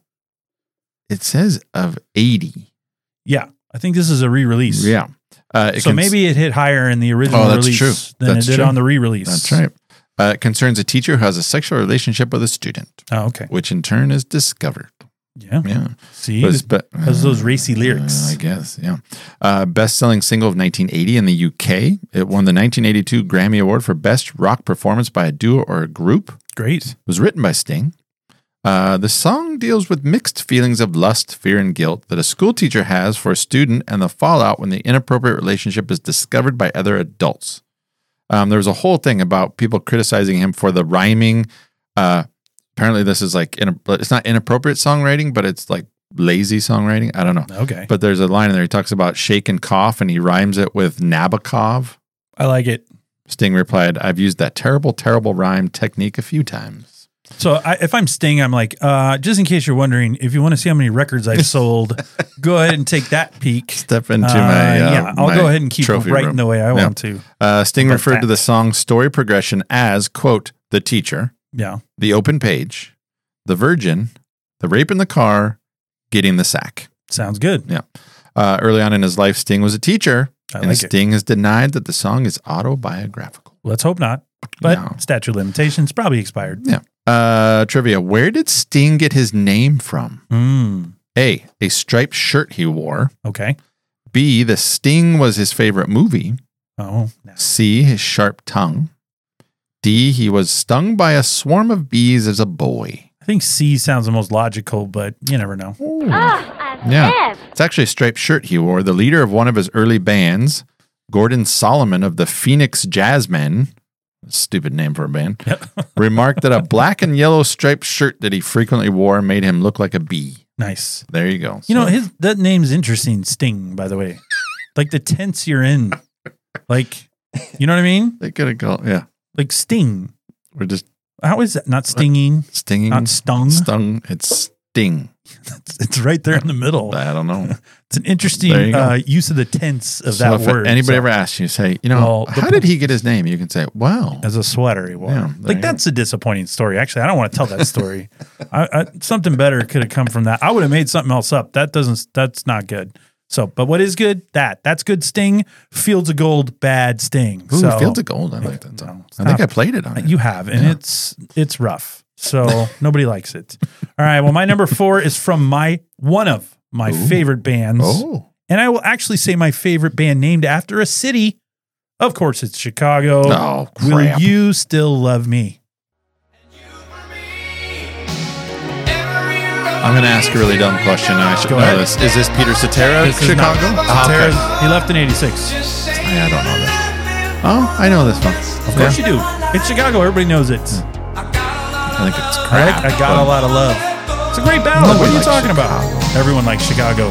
it says of eighty. Yeah. I think this is a re-release. Yeah. Uh, it So cons- maybe it hit higher in the original Oh, that's release true. than That's it did true. on the re-release. That's right. Uh, it concerns a teacher who has a sexual relationship with a student, Oh, okay. which in turn is discovered. Yeah. Yeah. See, Was- but- because those racy lyrics. Uh, I guess, yeah. Uh, best-selling single of nineteen eighty in the U K. It won the nineteen eighty-two Grammy Award for Best Rock Performance by a Duo or a Group. Great. It was written by Sting. Uh, the song deals with mixed feelings of lust, fear, and guilt that a school teacher has for a student and the fallout when the inappropriate relationship is discovered by other adults. Um, there was a whole thing about people criticizing him for the rhyming. Uh, apparently, this is like, in, it's not inappropriate songwriting, but it's like lazy songwriting. I don't know. Okay. But there's a line in there. He talks about shake and cough, and he rhymes it with Nabokov. I like it. Sting replied, "I've used that terrible, terrible rhyme technique a few times." So I, if I'm Sting, I'm like, uh, just in case you're wondering, if you want to see how many records I've sold, go ahead and take that peek. Step into Uh, my uh, yeah, I'll my go ahead and keep trophy writing room. the way I Yeah. want to. Uh, Sting About referred to that. the song's story progression as, quote, the teacher, Yeah. the open page, the virgin, the rape in the car, getting the sack. Sounds good. Yeah. Uh, early on in his life, Sting was a teacher, I and like it. Sting has denied that the song is autobiographical. Let's hope not. But No. statute of limitations probably expired. Yeah. Uh, trivia. Where did Sting get his name from? Mm, A, a striped shirt he wore. okay. B, the Sting was his favorite movie. Oh, no. C, his sharp tongue. D, he was stung by a swarm of bees as a boy. I think C sounds the most logical, but you never know. Ah, I Yeah. live. It's actually a striped shirt he wore. The leader of one of his early bands, Gordon Solomon of the Phoenix Jazzmen, stupid name for a band, remarked that a black and yellow striped shirt that he frequently wore made him look like a bee. Nice. There you go. You know, So- his that name's interesting, Sting, by the way. Like the tense you're in. Like, you know what I mean? they could have gone. Yeah, Like Sting. we're just How is that? Not stinging, stinging. not stung. Stung. It's sting. It's, it's right there in the middle. I don't know. It's an There you interesting go. uh, use of the tense of So that if word. anybody So, ever asks you, say, you know, Well, the how did he get his name? You can say, well, as a sweater, he wore. Yeah, there like you that's a disappointing story. Actually, I don't want to tell that story. I, I, something better could have come from that. I would have made something else up. That doesn't. That's not good. So, but what is good? That that's good. Sting. Fields of Gold. Bad Sting. ooh, so Fields of Gold. I like that no, song. I stop. think I played it on it. you have, and Yeah. it's it's rough. So nobody likes it. All right. Well, my number four is from my one of my Ooh. favorite bands. Oh, And I will actually say my favorite band named after a city. Of course, it's Chicago. oh, Will crap. You Still Love Me? I'm going to ask a really dumb question. And I should Go know ahead. this. Is this Peter Cetera, This is Chicago? not- Ah, okay. Cetera's- He left in eighty-six. Yeah, I don't know this. Oh, I know this one. Of course you do. It's Chicago. Everybody knows it. I think it's All crap. right? I Got a Lot of Love. It's a great ballad. Nobody What are you likes talking Chicago. about? Everyone likes Chicago.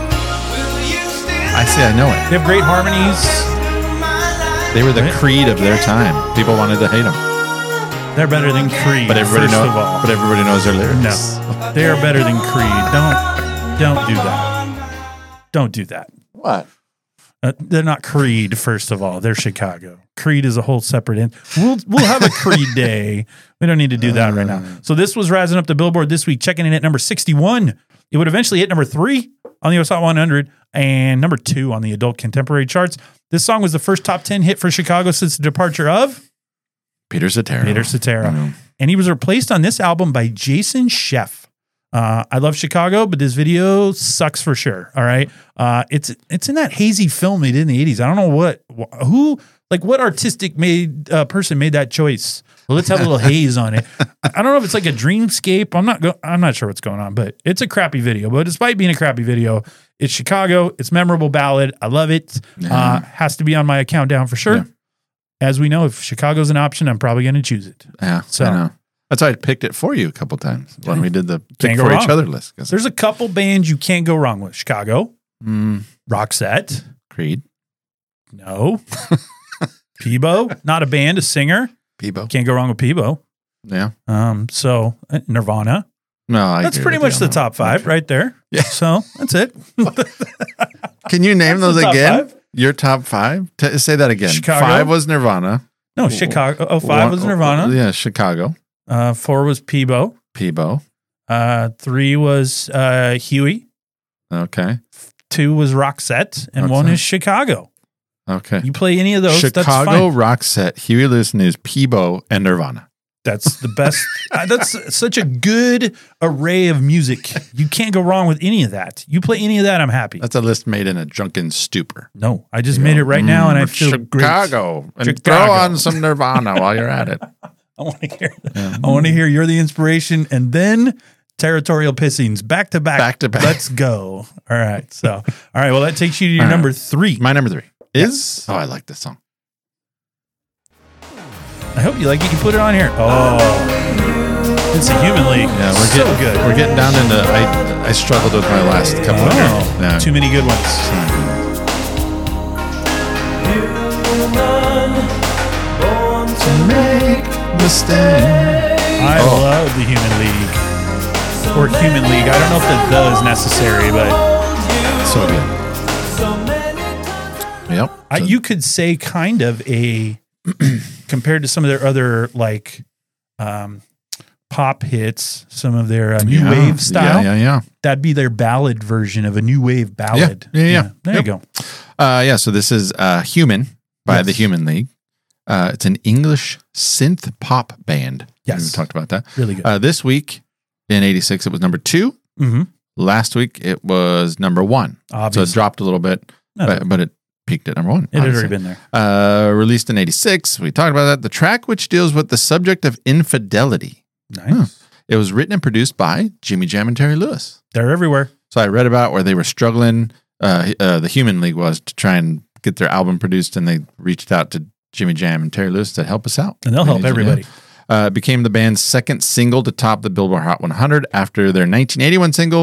I see. I know it. They have great harmonies. They were the Right. Creed of their time. People wanted to hate them, They're better than Creed. but everybody first knows. of all. But everybody knows their lyrics. No, they are better than Creed. Don't don't do that. Don't do that. What? Uh, they're not Creed. First of all, they're Chicago. Creed is a whole separate. In- we'll we'll have a Creed day. We don't need to do that right now. So this was rising up the Billboard this week, checking in at number sixty-one. It would eventually hit number three on the U S Hot one hundred and number two on the adult contemporary charts. This song was the first top ten hit for Chicago since the departure of Peter Cetera. Peter Cetera. Mhm. And he was replaced on this album by Jason Sheff. Uh, I love Chicago, but this video sucks for sure. All right, uh, it's it's in that hazy film they did in the eighties. I don't know what wh- who like what artistic made uh, person made that choice. Well, let's have a little haze on it. I don't know if it's like a dreamscape. I'm not go- I'm not sure what's going on, but it's a crappy video. But despite being a crappy video, it's Chicago. It's memorable ballad. I love it. Uh, has to be on my countdown for sure. Yeah. As we know, if Chicago's an option, I'm probably going to choose it. Yeah, So- I know. That's why I picked it for you a couple times when we did the pick Can't go for wrong. each other list. 'Cause- There's a couple bands you can't go wrong with. Chicago, Mm, Roxette, Creed, no. Peebo, not a band, a singer. Peebo. Can't go wrong with Peebo. Yeah. Um, so uh, Nirvana. No, I That's agree pretty with you much on the that. top five right there. Yeah. So that's it. Can you name That's those the top again? five. Your top five? T- say that again. Chicago. Five was Nirvana. No, Chicago. Oh, five One- was Nirvana. Yeah, Chicago. Uh, four was Peebo. Peebo. Uh, three was uh, Huey. Okay. Two was Roxette, and one Roxette. is Chicago. Okay. You play any of those, that's Chicago, fine. Roxette, Huey Lewis News, Peebo, and Nirvana. That's the best. uh, that's such a good array of music. You can't go wrong with any of that. You play any of that, I'm happy. That's a list made in a drunken stupor. No, I just made it right now, and I Mm, feel great. Chicago. And Chicago. throw on some Nirvana while you're at it. I want to hear. I want to hear you're the inspiration, and then territorial pissings back to back. Back to back. Let's go. All right. So, all right. Well, that takes you to your All right. number three. My number three is. Yes. Oh, I like this song. I hope you like it. You put it on here. Oh, it's a Human League. Yeah, we're so getting good. We're getting down into. I I struggled with my last couple. Oh, of yeah. too many good ones. Make the stand. I Oh. love the Human League or Human League. I don't know if the the is necessary, but So good. Yep. I, you could say kind of a compared to some of their other like um, pop hits, some of their uh, new Yeah. wave style. Yeah, yeah, yeah. That'd be their ballad version of a new wave ballad. Yeah, yeah, yeah. There Yep. you go. Uh, yeah, so this is uh, Human by Yes. the Human League. Uh, it's an English synth pop band. Yes. We talked about that. Really good. Uh, this week in eighty-six, it was number two. mm-hmm. Last week, it was number one. So Obviously, it dropped a little bit, No, but, but it peaked at number one. it had obviously. already been there. Uh, released in eighty-six. We talked about that. The track, which deals with the subject of infidelity. Nice. Huh. It was written and produced by Jimmy Jam and Terry Lewis. They're everywhere. So I read about where they were struggling. Uh, uh, the Human League was to try and get their album produced, and they reached out to Jimmy Jam and Terry Lewis to help us out. And they'll They help needed- everybody. Uh, it became the band's second single to top the Billboard Hot one hundred after their nineteen eighty-one single,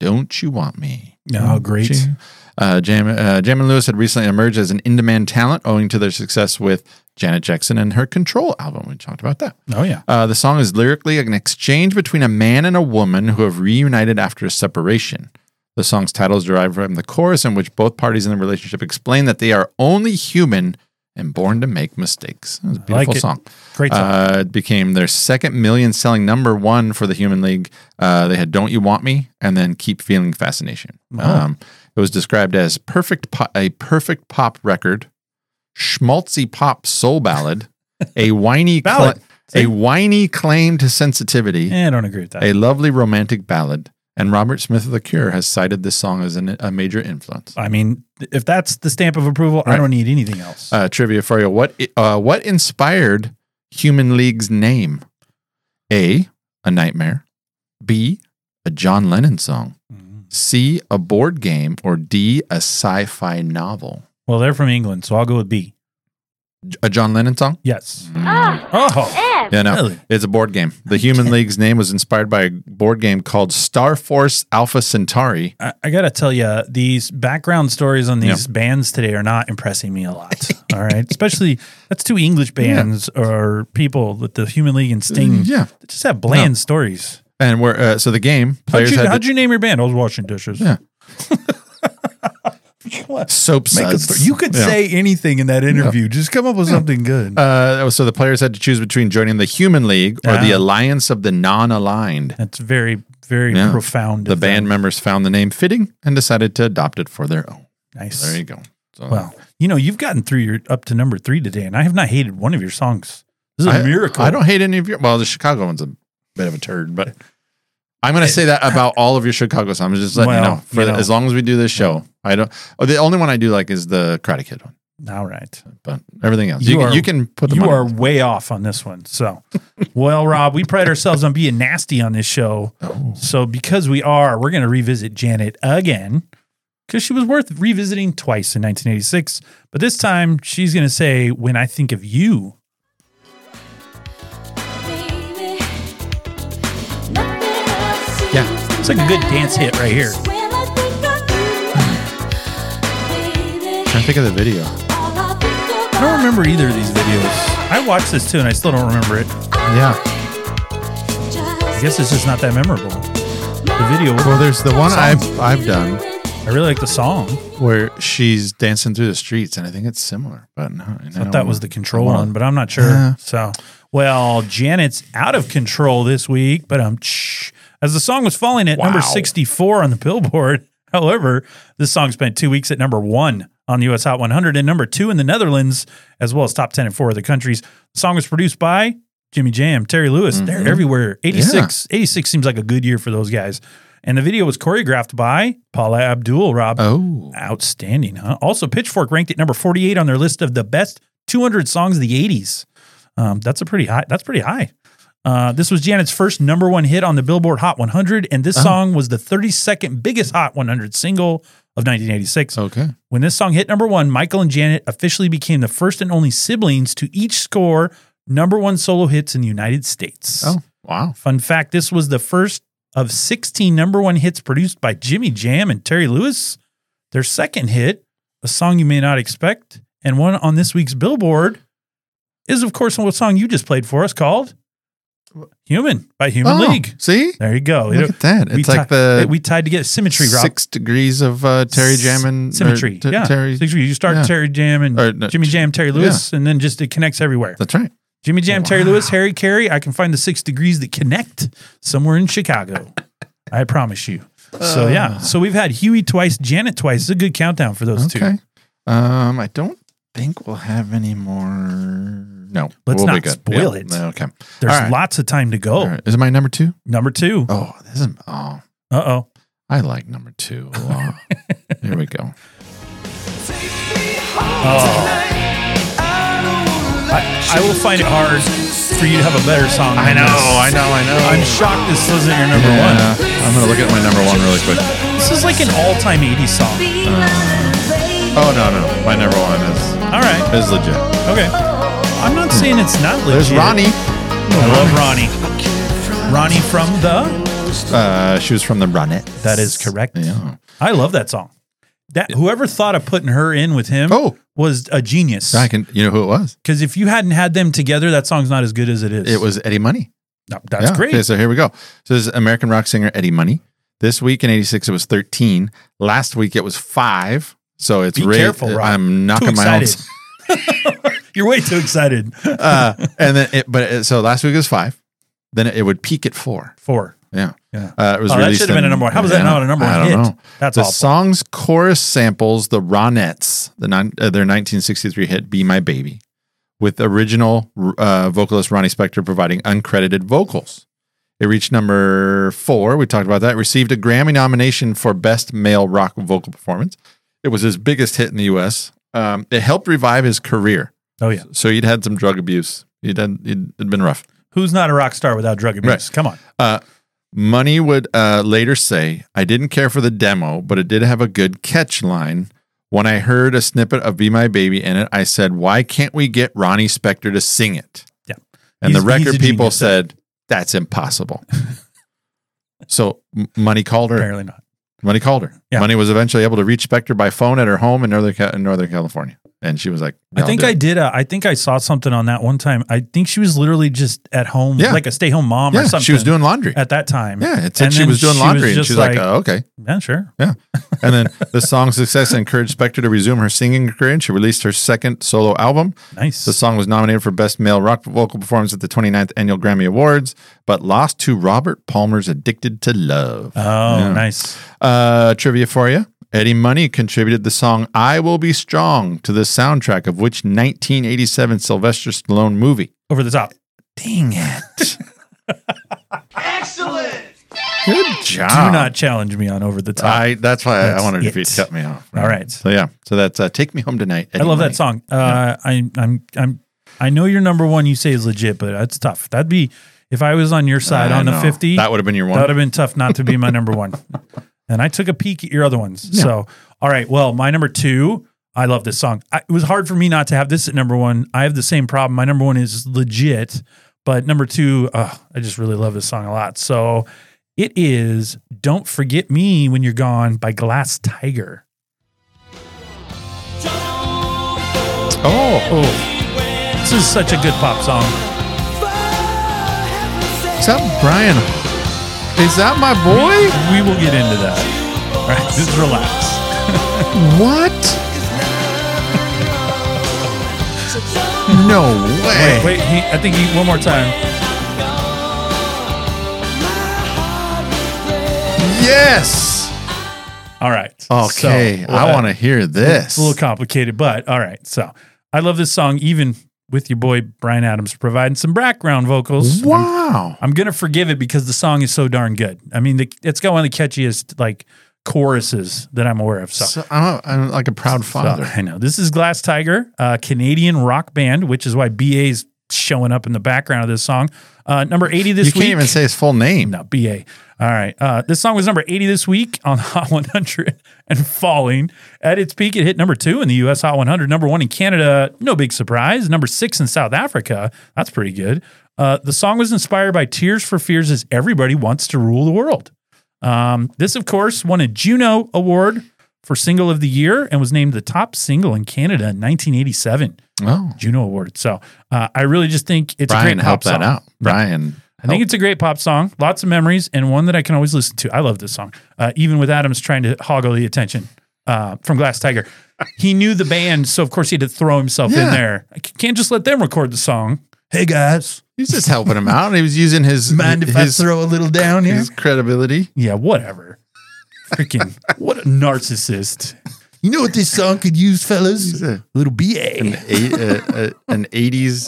Don't You Want Me? Oh, great. You? Uh, Jam, uh, Jam and Lewis had recently emerged as an in-demand talent owing to their success with Janet Jackson and her Control album. We talked about that. Oh, yeah. Uh, the song is lyrically an exchange between a man and a woman who have reunited after a separation. The song's title is derived from the chorus in which both parties in the relationship explain that they are only human and born to make mistakes. It was a beautiful like it. song. Great song. Uh, it became their second million selling number one for the Human League. Uh, they had Don't You Want Me and then Keep Feeling Fascination. Wow. Um, it was described as perfect po- a perfect pop record, schmaltzy pop soul ballad, a whiny Ballad. cla- a whiny claim to sensitivity, Eh, I don't agree with that. a lovely romantic ballad. And Robert Smith of The Cure has cited this song as an, a major influence. I mean, if that's the stamp of approval, I Right. don't need anything else. Uh, trivia for you. What uh, what inspired Human League's name? A, a nightmare. B, a John Lennon song. Mhm. C, a board game. Or D, a sci-fi novel. Well, they're from England, so I'll go with B. A John Lennon song? Yes. Ah, Oh, F. Yeah, no. Really? It's a board game. The Human League's name was inspired by a board game called Star Force Alpha Centauri. I, I got to tell you, these background stories on these bands today are not impressing me a lot. All right. Especially, that's two English bands or people with the Human League and Sting. Yeah. That just have bland No. stories. And we're uh, so the game How'd, players you, had how'd to, you name your band? I was washing dishes. Yeah. What? soap Make a suds. story. You could Yeah. say anything in that interview. Just come up with something good. Uh, so the players had to choose between joining the Human League or the Ah. Alliance of the Non-Aligned. That's very, very Yeah. profound. The of band them. members found the name fitting and decided to adopt it for their own. Nice. There you go. So, Well, you know, you've gotten through your up to number three today, and I have not hated one of your songs. This is a I, miracle. I don't hate any of your. Well, the Chicago one's a bit of a turd, but I'm going to say that about all of your Chicago songs. Just letting Well, you know, for you the- know. as long as we do this show, I don't. Oh, the only one I do like is the Karate Kid one, All right. but everything else, You you, can, are- you can put them. You on. are way off on this one. So, well, Rob, we pride ourselves on being nasty on this show. Oh. So, because we are, we're going to revisit Janet again because she was worth revisiting twice in nineteen eighty-six. But this time, she's going to say, When I Think of You. Yeah, it's like a good dance hit right here. I think of the video. I don't remember either of these videos. I watched this too, and I still don't remember it. Yeah. I guess it's just not that memorable. The video, Well, there's the one I've I've done I really like the song. where she's dancing through the streets, and I think it's similar. But no, I thought that was the Control one, but I'm not sure. Yeah. So, well, Janet's out of control this week, but um, shh, as the song was falling at number Wow. sixty-four on the Billboard. However, this song spent two weeks at number one on the U S Hot one hundred and number two in the Netherlands, as well as top ten in four of the countries. The song was produced by Jimmy Jam, Terry Lewis. They're Mhm. everywhere. eighty-six, eighty-six seems like a good year for those guys. And the video was choreographed by Paula Abdul, Rob. Oh, Outstanding, huh? Also, Pitchfork ranked at number forty-eight on their list of the best two hundred songs of the eighties. Um, that's a pretty high. That's pretty high. Uh, this was Janet's first number one hit on the Billboard Hot one hundred, and this Oh. song was the thirty-second biggest Hot one hundred single of nineteen eighty-six. okay. When this song hit number one, Michael and Janet officially became the first and only siblings to each score number one solo hits in the United States. Oh, wow. Fun fact, this was the first of sixteen number one hits produced by Jimmy Jam and Terry Lewis. Their second hit, a song you may not expect, and one on this week's Billboard, is of course what song you just played for us called Human by Human Oh, League. see? There you go. Look at that. We It's like ti- the we tied to get symmetry, Rob. six degrees of uh, Terry Jam and or Symmetry. T- yeah. Terry. Six degrees. You start yeah. Terry Jam and Or, no, Jimmy Jam, Terry Lewis, and then just it connects everywhere. That's right. Jimmy Jam, Wow. Terry Lewis, Harry Carey. I can find the six degrees that connect somewhere in Chicago. I promise you. So yeah. So we've had Huey twice, Janet twice. It's a good countdown for those Okay. two. Um, I don't think we'll have any more. No, Let's we'll not be good. spoil Yeah, it. Okay. There's All right. lots of time to go. All right. Is it my number two? Number two. Oh, this is. Oh, Uh oh. I like number two a lot. Here we go. Oh. I, I will find it hard for you to have a better song. I than know, this. I know, I know. I'm shocked this wasn't your number Yeah, one. I'm gonna look at my number one really quick. This is like an all-time eighties song. Oh no, no, my number one is All right. is legit. Okay. I'm not saying it's not legit. There's Ronnie. I love Ronnie. Ronnie from the Uh, she was from the Ronettes. That is correct. Yeah. I love that song. That whoever thought of putting her in with him Oh. was a genius. I can. You know who it was? Because if you hadn't had them together, that song's not as good as it is. It was Eddie Money. No, that's Yeah. great. Okay, so here we go. So this is American rock singer Eddie Money. This week in eighty-six, it was thirteen. Last week, it was five. So it's Be ra- careful, Rob. I'm knocking Too my own. excited. You're way too excited. uh, and then, it, but it, so last week was five. Then it, it would peak at four. Four. Yeah. Yeah. Uh, it was Oh, that released should have been in- a number one. How was that yeah, not a number one I don't hit? know. That's the awful. song's chorus samples the Ronettes, the non, uh, their nineteen sixty-three hit "Be My Baby," with original uh, vocalist Ronnie Spector providing uncredited vocals. It reached number four. We talked about that. It received a Grammy nomination for Best Male Rock Vocal Performance. It was his biggest hit in the U S. Um, it helped revive his career. Oh, yeah. So he'd had some drug abuse. He'd had, he'd, it'd been rough. Who's not a rock star without drug abuse? Right. Come on. Uh, Money would uh, later say, I didn't care for the demo, but it did have a good catch line. When I heard a snippet of Be My Baby in it, I said, why can't we get Ronnie Spector to sing it? Yeah. And He's- the he's record a people genius. said, that's impossible. So M- Money called her. Apparently not. Money called her. Yeah. Money was eventually able to reach Spector by phone at her home in Northern, Ca- in Northern California. And she was like, I "I'll think do I it." did. A, I think I saw something on that one time. I think she was literally just at home, Yeah. like a stay-home mom Yeah, or something. she was doing laundry. at that time. Yeah, it said And she then was doing she laundry. and just she's like, oh, okay. yeah, sure. Yeah. And then the song's success encouraged Spector to resume her singing career, and she released her second solo album. Nice. The song was nominated for Best Male Rock Vocal Performance at the twenty-ninth Annual Grammy Awards, but lost to Robert Palmer's Addicted to Love. Oh, Yeah. nice. Uh, trivia for you. Eddie Money contributed the song I Will Be Strong to the soundtrack of which nineteen eighty-seven Sylvester Stallone movie? Over the top. Dang it. Excellent. Good job. Do not challenge me on over the top. I, that's why I That's wanted if it. you'd cut me off. All right. So yeah. So that's uh, Take Me Home Tonight. I Eddie love Money. that song. Uh, I, I'm, I'm, I know your number one you say is legit, but that's tough. That'd be if I was on your side I on the know. fifty. That would have been your That one. would have been tough not to be my number one. And I took a peek at your other ones. Yeah. So, all right. Well, my number two, I love this song. I, it was hard for me not to have this at number one. I have the same problem. My number one is legit, but number two, uh, I just really love this song a lot. So it is Don't Forget Me When You're Gone by Glass Tiger. Oh, Oh, this is such a good pop song. is that Brian? Is that my boy? We will get into that. All right, just relax. What? No way. Wait, wait. He, I think he, one more time. Yes. All right. Okay. So, I uh, want to hear this. It's a little complicated, but all right. So I love this song, even with your boy Brian Adams providing some background vocals. I'm, Wow. I'm gonna forgive it because the song is so darn good. I mean, the, it's got one of the catchiest like choruses that I'm aware of. So, So I'm, a, I'm like a proud so, father. I know this is Glass Tiger, a Canadian rock band, which is why B A's showing up in the background of this song. Uh, number eighty this You can't week. even say his full name. No, B A. All right. Uh, this song was number eighty this week on Hot one hundred and falling. At its peak, it hit number two in the U S Hot one hundred, number one in Canada. No big surprise. Number six in South Africa. That's pretty good. Uh, the song was inspired by Tears for Fears' Everybody Wants to Rule the World. Um, this, of course, won a Juno Award for Single of the Year and was named the top single in Canada in nineteen eighty-seven. Oh, Juno Award. So uh, I really just think it's Brian a great pop helped song. that out. Brian. I think it's a great pop song, lots of memories, and one that I can always listen to. I love this song, uh, even with Adams trying to hoggle the attention uh, from Glass Tiger. He knew the band, so of course he had to throw himself in Yeah. there. I c- can't just let them record the song. Hey guys, He's just helping him out. He was using his mind if his, I throw a little down here? his credibility. Yeah, whatever. Freaking what a narcissist. You know what this song could use, fellas? He's a, Little B an, A. eight, uh, uh, an eighties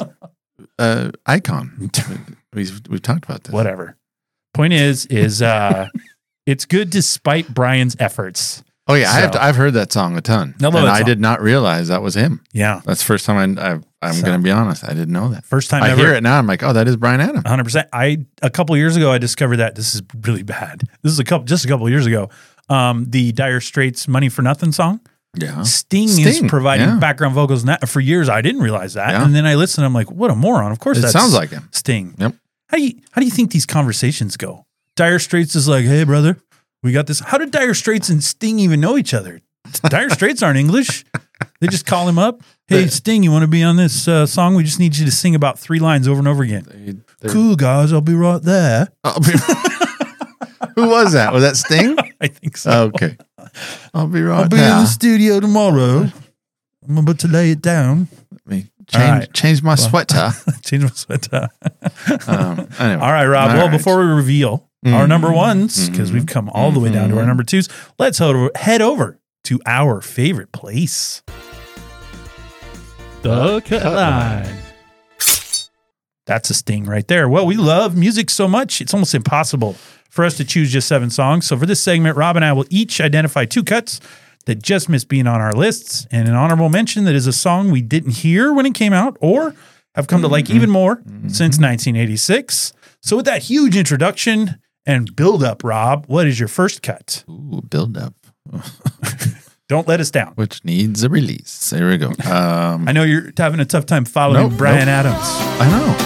uh, icon. We've, we've talked about this. Whatever. Point is, is uh, it's good despite Brian's efforts. Oh yeah, I have So- to, I've heard that song a ton, I love and that I song. did not realize that was him. Yeah. That's the first time I, I I'm So- going to be honest. I didn't know that. First time I ever. hear it now. I'm like, oh, that is Brian Adams. one hundred percent. I a couple years ago I discovered that this is really bad. This is a couple just a couple years ago. Um, the Dire Straits "Money for Nothing" song. Yeah. Sting, is Sting, providing yeah. background vocals in that for years. I didn't realize that, Yeah. and then I listened. I'm like, what a moron! Of course, It that sounds like him. Sting. Yep. How do you how do you think these conversations go? Dire Straits is like, hey, brother, we got this. How did Dire Straits and Sting even know each other? Dire Straits aren't English. They just call him up. Hey, Sting, you want to be on this uh, song? We just need you to sing about three lines over and over again. They, cool, guys. I'll be right there. I'll be, who was that? Was that Sting? I think so. Okay. I'll be right I'll be there. in the studio tomorrow. I'm about to lay it down. Let me change, right. change my sweater. Change my sweater. um, anyway. All right, Rob. All well, right. before we reveal Mm-hmm. our number ones, because we've come all the way down to our number twos, let's head over, head over to our favorite place. The cut line. That's a sting right there. Well, we love music so much, it's almost impossible for us to choose just seven songs. So for this segment, Rob and I will each identify two cuts that just missed being on our lists and an honorable mention that is a song we didn't hear when it came out or have come to like even more mm-hmm. since nineteen eighty-six. So with that huge introduction and build up, Rob, what is your first cut? Ooh, build up. Don't let us down. Which needs a release. There we go. Um, I know you're having a tough time following nope, Bryan nope. Adams. I know.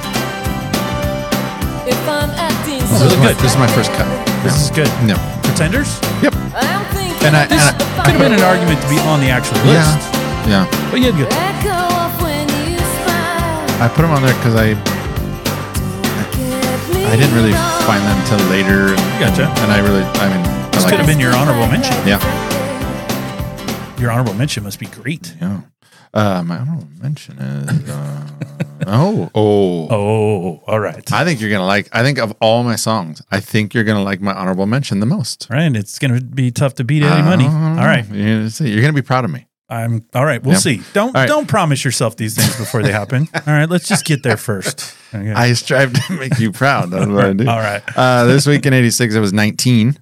If I'm acting This, This is is my, good. this is my first cut. This is good. No. Pretenders? Yep. I'm thinking And I, This and could I, have been an argument to be on the actual list. yeah, yeah. But you had good. let go of when you smile. I put them on there because I I didn't really find them until later. And, Gotcha. And I really, I mean, I This like could have it. been your honorable mention. Yeah. Your honorable mention must be great. Yeah. Uh, my honorable mention is. Uh, oh, oh, Oh, all right. I think you're gonna like. I think of all my songs, I think you're gonna like my honorable mention the most. Right. It's going to be tough to beat Eddie Money. Uh, All right. You're gonna, see. You're gonna be proud of me. I'm all right. We'll Yeah. see. Don't All right. don't promise yourself these things before they happen. All right. Let's just get there first. Okay. I strive to make you proud. That's what I do. All right. Uh, this week in eighty-six, it was nineteen.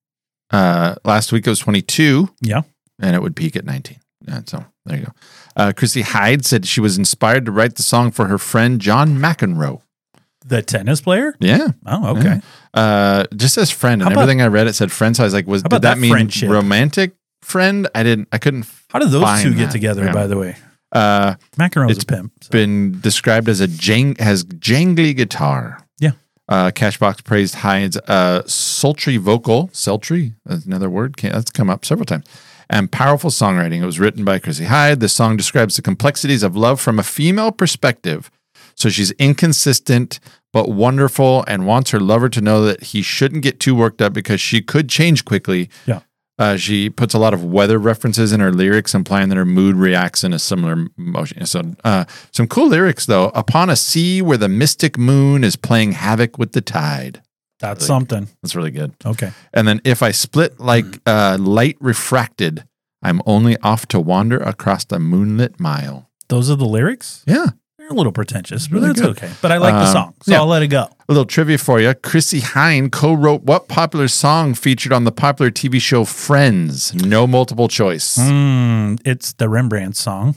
Uh, last week it was twenty-two. Yeah. And it would peak at nineteen. Yeah, so there you go. Uh, Chrissy Hyde said she was inspired to write the song for her friend John McEnroe. The tennis player? Yeah. Oh, okay. Yeah. Uh, just as friend, and How about- everything I read, it said friend. So I was like, was How about did that, that mean friendship? romantic friend? I didn't. I couldn't. How did those Find two get that. together, Yeah. by the way? Uh, McEnroe's It's a pimp. so- been described as a jang has jangly guitar. Yeah. Uh, Cashbox praised Hyde's uh, sultry vocal, sultry, that's another word, can't, that's come up several times, and powerful songwriting. It was written by Chrissy Hyde. The song describes the complexities of love from a female perspective. So she's inconsistent but wonderful and wants her lover to know that he shouldn't get too worked up because she could change quickly. Yeah. Uh, she puts a lot of weather references in her lyrics, implying that her mood reacts in a similar motion. So, uh, some cool lyrics though. Upon a sea where the mystic moon is playing havoc with the tide. That's Really- something. That's really good. Okay. And then, if I split like uh, light refracted, I'm only off to wander across the moonlit mile. Those are the lyrics? Yeah. They're a little pretentious, but Really that's good. okay. But I like the Um, song, so yeah. I'll let it go. A little trivia for you. Chrissy Hine co-wrote what popular song featured on the popular T V show Friends? No multiple choice. Mm, it's the Rembrandt song.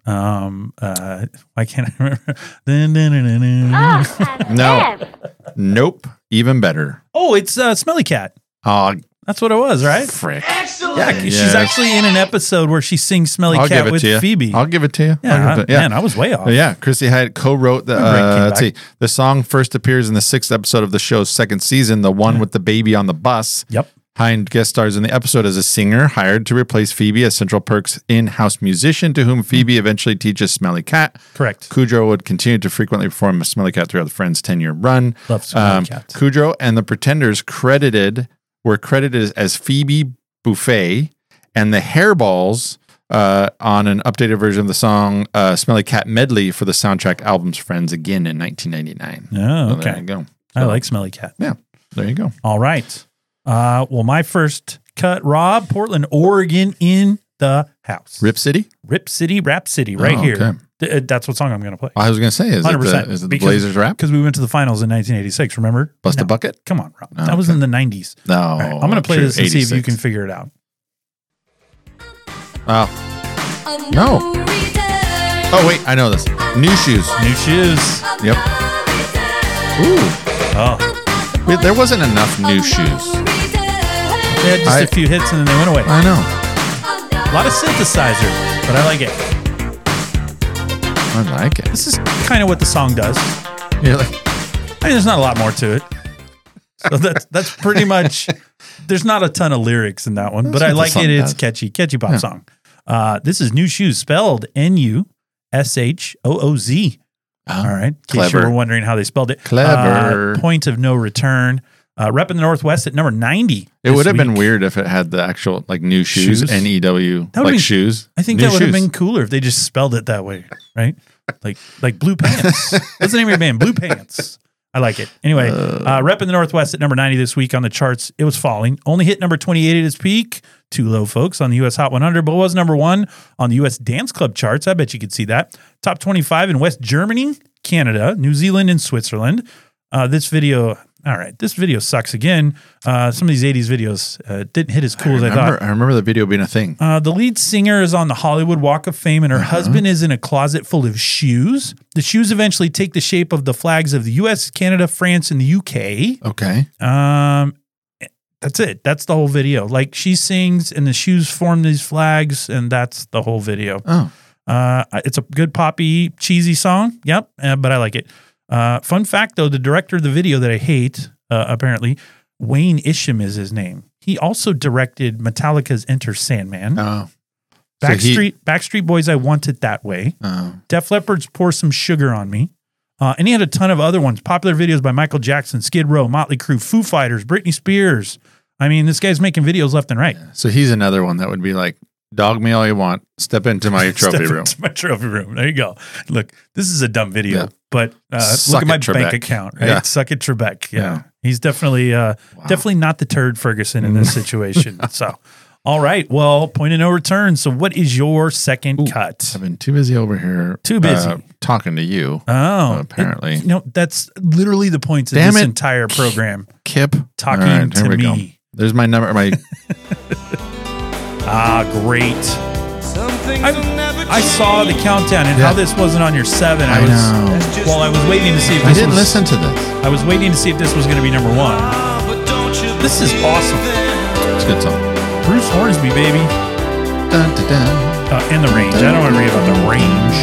Um, uh, why can't I remember? Dun, dun, dun, dun, dun. Oh, and No. F. Nope. Even better. Oh, it's uh, Smelly Cat. Oh, That's what it was, right? frick. Yeah, she's Yes. actually in an episode where she sings Smelly I'll Cat give it with to you. Phoebe. I'll give it to you. yeah, I'll I, give it- yeah. man, I was way off. Uh, Yeah, Chrissy Hyde co-wrote the. Rembrandt came Uh, let's see, back. the song first appears in the sixth episode of the show's second season, the one with the baby on the bus. Yep. Hind guest stars in the episode as a singer hired to replace Phoebe as Central Perk's in-house musician, to whom Phoebe eventually teaches Smelly Cat. Correct. Kudrow would continue to frequently perform Smelly Cat throughout the Friends' ten-year run. Love Smelly Um, Cat. Kudrow and the Pretenders credited were credited as Phoebe Buffet, and the Hairballs uh, on an updated version of the song uh, Smelly Cat Medley for the soundtrack album's Friends Again in nineteen ninety-nine. Oh, So there okay. you go. I So, like Smelly Cat. Yeah, there you go. All right. Uh, well, my first cut, Rob, Portland, Oregon, in the house. Rip City? Rip City, Rap City, right Oh, here. okay. Th- uh, That's what song I'm going to play. I was going to say, is it, one hundred percent. the, is it the Because- Blazers rap? Because we went to the finals in nineteen eighty-six, remember? Bust No. a Bucket? Come on, Rob. Oh, that was okay. in the nineties. No. All right, I'm going to play true. this and see if you eighty-six. can figure it out. Oh. No. Oh, wait. I know this. New Shoes. New shoes. Yep. Ooh. Oh, Wait, there wasn't enough New Shoes. they had just I- a few hits and then they went away. I know. A lot of synthesizer, but I like it. I like it. This is kind of what the song does. You're like, I mean, there's not a lot more to it. So that's that's pretty much. There's not a ton of lyrics in that one, but That's I what the like song it. It's does. catchy, catchy pop Yeah. song. Uh, this is New Shoes, spelled N U S H O O Z. Oh, All right, in case you clever. were wondering how they spelled it. Clever. Uh, Point of No Return. Uh, Rep in the Northwest at number ninety. It this would have been week. weird if it had the actual like new shoes, Shoes? N E W, That would've like been- shoes. I think New that would have shoes. been cooler if they just spelled it that way, right? Like like Blue Pants. What's the name of your band? Blue Pants. I like it. Anyway, uh, Rep in the Northwest at number ninety this week on the charts. It was falling. Only hit number twenty-eight at its peak. Too low, folks, on the U S Hot one hundred, but was number one on the U S Dance Club charts. I bet you could see that. Top twenty-five in West Germany, Canada, New Zealand, and Switzerland. Uh, this video, all right, this video sucks again. Uh, some of these eighties videos uh, didn't hit as cool I as I remember, thought. I remember the video being a thing. Uh, the lead singer is on the Hollywood Walk of Fame, and her husband is in a closet full of shoes. The shoes eventually take the shape of the flags of the U S, Canada, France, and the U K. Okay. Um, that's it. That's the whole video. Like she sings, and the shoes form these flags, and that's the whole video. Oh, Uh, it's a good poppy, cheesy song. Yep, uh, but I like it. Uh, fun fact, though, the director of the video that I hate, uh, apparently, Wayne Isham is his name. He also directed Metallica's Enter Sandman. oh, So he- Backstreet Backstreet Boys, I Want It That Way. oh. Def Leppard's Pour Some Sugar on Me. Uh, and he had a ton of other ones. Popular videos by Michael Jackson, Skid Row, Motley Crue, Foo Fighters, Britney Spears. I mean, this guy's making videos left and right. So he's another one that would be like, dog me all you want. Step into my trophy Step room. into my trophy room. There you go. Look, this is a dumb video, Yeah. but uh, Suck look at my it, Trebek. bank account. Right? Yeah. Suck it, Trebek. Yeah. Yeah. He's definitely uh, definitely not the turd Ferguson in this situation. So, all right. Well, point of no return. So, what is your second cut? I've been too busy over here. Too busy. uh, talking to you. Oh, apparently. It- you know, that's literally the point of Damn this it. entire program. Kip. Talking All right, to here we go. me. There's my number. My Ah, great. I, I saw the countdown and Yeah. how this wasn't on your seven. I, I was know. well, I was waiting to see if I this didn't was, listen to this. I was waiting to see if this was going to be number one. This is awesome. It's a good song. Bruce Hornsby, baby. Dun, dun, dun. Uh, and the range. I don't want to read about the range.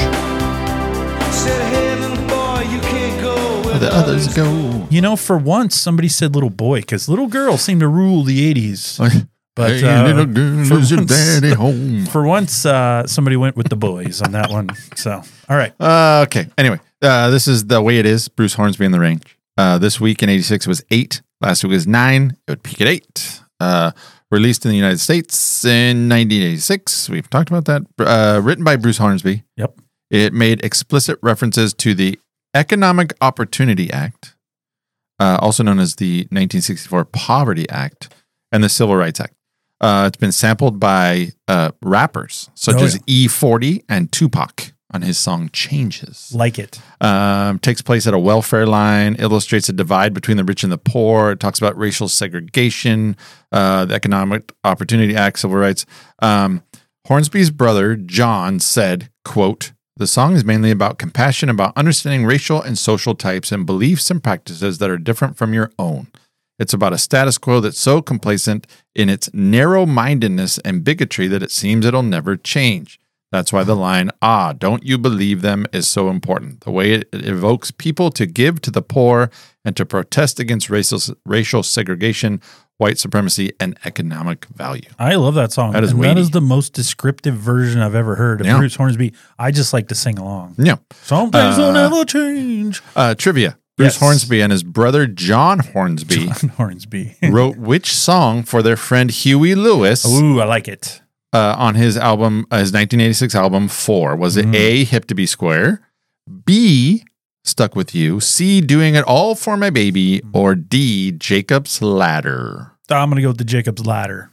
Where the others go. You know, for once, somebody said little boy because little girls seem to rule the eighties. But hey, uh, little girl, for is your once- daddy home? For once, uh, somebody went with the boys on that one. So, all right. Uh, okay. Anyway, uh, this is the way it is. Bruce Hornsby in the range. Uh, this week in eighty-six was eight. Last week was nine. It would peak at eight. Uh, released in the United States in nineteen eighty-six. We've talked about that. Uh, written by Bruce Hornsby. Yep. It made explicit references to the Economic Opportunity Act, uh, also known as the nineteen sixty-four Poverty Act, and the Civil Rights Act. Uh, it's been sampled by uh, rappers such Oh, as yeah. E forty and Tupac on his song Changes. Like it. Um, takes place at a welfare line, illustrates a divide between the rich and the poor. It talks about racial segregation, uh, the Economic Opportunity Act, civil rights. Um, Hornsby's brother, John, said, quote, "The song is mainly about compassion, about understanding racial and social types and beliefs and practices that are different from your own. It's about a status quo that's so complacent in its narrow-mindedness and bigotry that it seems it'll never change. That's why the line, 'Ah, don't you believe them,' is so important. The way it evokes people to give to the poor and to protest against racial, racial segregation, white supremacy, and economic value." I love that song. That is and that weighty. is the most descriptive version I've ever heard of Yeah. Bruce Hornsby. I just like to sing along. Yeah. Some things will Uh, never change. Uh, trivia. Bruce Yes. Hornsby and his brother John Hornsby John Hornsby. wrote which song for their friend Huey Lewis Ooh, I like it. uh, on his album, uh, his nineteen eighty-six album, Four? Was it Mhm. A, Hip to Be Square, B, Stuck With You, C, Doing It All for My Baby, or D, Jacob's Ladder? I'm going to go with the Jacob's Ladder.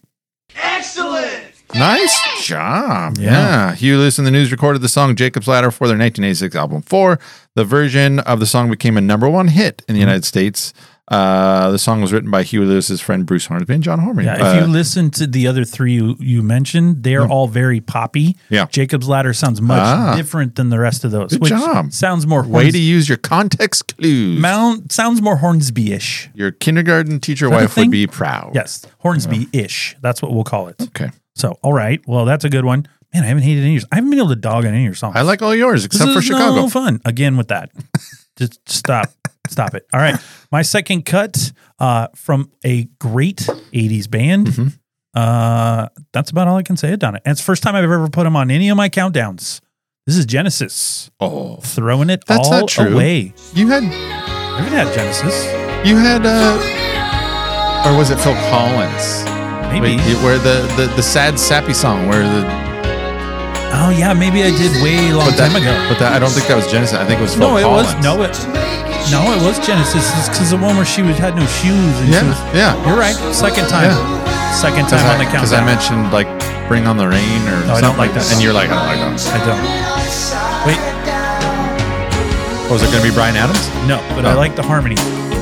Nice job. Yeah. Yeah. Huey Lewis and the News recorded the song Jacob's Ladder for their nineteen eighty-six album Four. The version of the song became a number one hit in the United States. Uh, the song was written by Huey Lewis's friend Bruce Hornsby and John Hornsby. Yeah, if Uh, you listen to the other three you, you mentioned, they're all very poppy. Yeah. Jacob's Ladder sounds much Ah. different than the rest of those. Good which job. Sounds more way Horns- to use your context clues. Mount, sounds more Hornsby-ish. Your kindergarten teacher that a wife thing? would be proud. Yes, Hornsby-ish. That's what we'll call it. Okay. So, all right. Well, that's a good one. Man, I haven't hated any of yours. I haven't been able to dog on any of your songs. I like all yours This except for is Chicago. no fun. Again with that. Just stop. Stop it. All right. My second cut uh, from a great eighties band. Mm-hmm. Uh, that's about all I can say about it. And it's the first time I've ever put them on any of my countdowns. This is Genesis. Oh, Throwing it That's all not true. away. you had I haven't had Genesis. you had uh, or was it Phil Collins? Maybe. Wait, you- where the, the the sad sappy song where the Oh, yeah. Maybe I did way long but that, time ago. But that, I don't think that was Genesis. I think it was Phil No, it Collins. was. No, it, no, it was Genesis. It's because the one where she was had no shoes. And Yeah, she was, yeah. You're right. Second time. Second time on the Because I, countdown. mentioned like Bring on the Rain or No, I something don't like that And song. you're like, I don't like that. I don't. Wait, Oh, is it going to be Bryan Adams? no, but I Oh. like the harmony.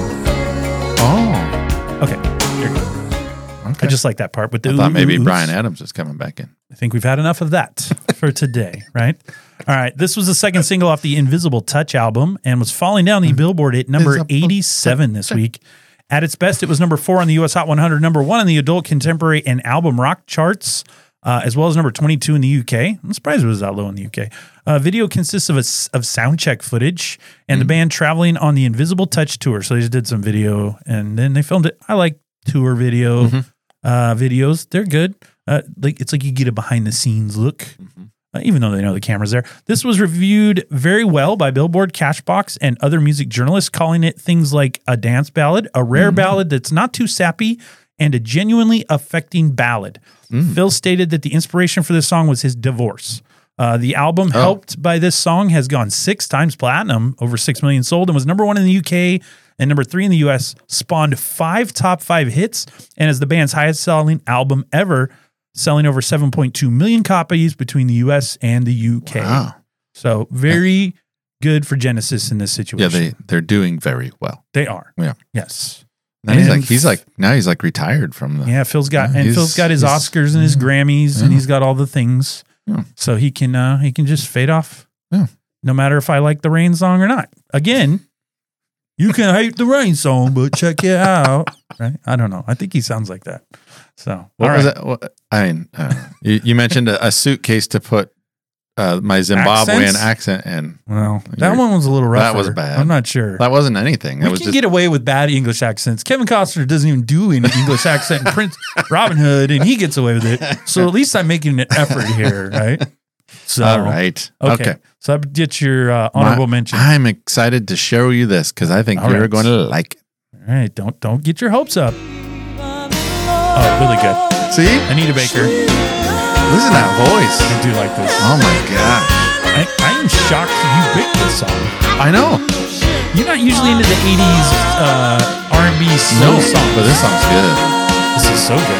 Oh, Okay, here you go. okay. I just like that part with the. I thought maybe oohs. Bryan Adams is coming back in. I think we've had enough of that for today, right? All right, this was the second single off the Invisible Touch album and was falling down the Billboard at number Invisible eighty-seven this week. At its best, it was number four on the U S Hot one hundred, number one in the adult contemporary and album rock charts, uh, as well as number twenty-two in the U K. I'm surprised it was that low in the U K. Uh, video consists of a s of sound check footage and the band traveling on the Invisible Touch tour. So they just did some video and then they filmed it. I like tour video uh, videos; they're good. Uh, like it's like you get a behind the scenes look. Uh, even though they know the camera's there. This was reviewed very well by Billboard, Cashbox, and other music journalists, calling it things like a dance ballad, a rare ballad that's not too sappy, and a genuinely affecting ballad. Phil stated that the inspiration for this song was his divorce. Uh, the album, helped by this song, has gone six times platinum, over six million sold, and was number one in the U K and number three in the U S, spawned five top five hits, and is the band's highest selling album ever, selling over seven point two million copies between the U S and the U K. Wow. So very good for Genesis in this Yeah, situation. they they're doing very well. They are. Yeah. Yes. Now he's And like he's like now he's like retired from the Yeah, Phil's got Yeah, and he's- Phil's got his he's- Oscars and his Grammys and Yeah. he's got all the things. Yeah. So he can uh he can just fade off. Yeah. No matter if I like the Rain song or not. Again, you can hate the Rain song, but check it out. Right? I don't know. I think he sounds like that. So What all was right. that? What, I mean, uh, you, you mentioned a, a suitcase to put uh, my Zimbabwean Accents? accent in. Well, that You're- one was a little rough. that was bad. I'm not sure. That wasn't anything. That We was can just get away with bad English accents. Kevin Costner doesn't even do an English accent in Prince Robin Hood, and he gets away with it. So at least I'm making an effort here, right? So all right. okay. Okay. So I get your uh, honorable My- mention. I'm excited to show you this because I think All you're right. going to like it. All right, don't don't get your hopes up. Oh, really good. See? Anita Baker. Listen to that voice. I do like this. Oh my gosh. I, I'm shocked you picked this song. I know. You're not usually into the eighties uh, R and B slow No, songs. but this song's good. This is so good.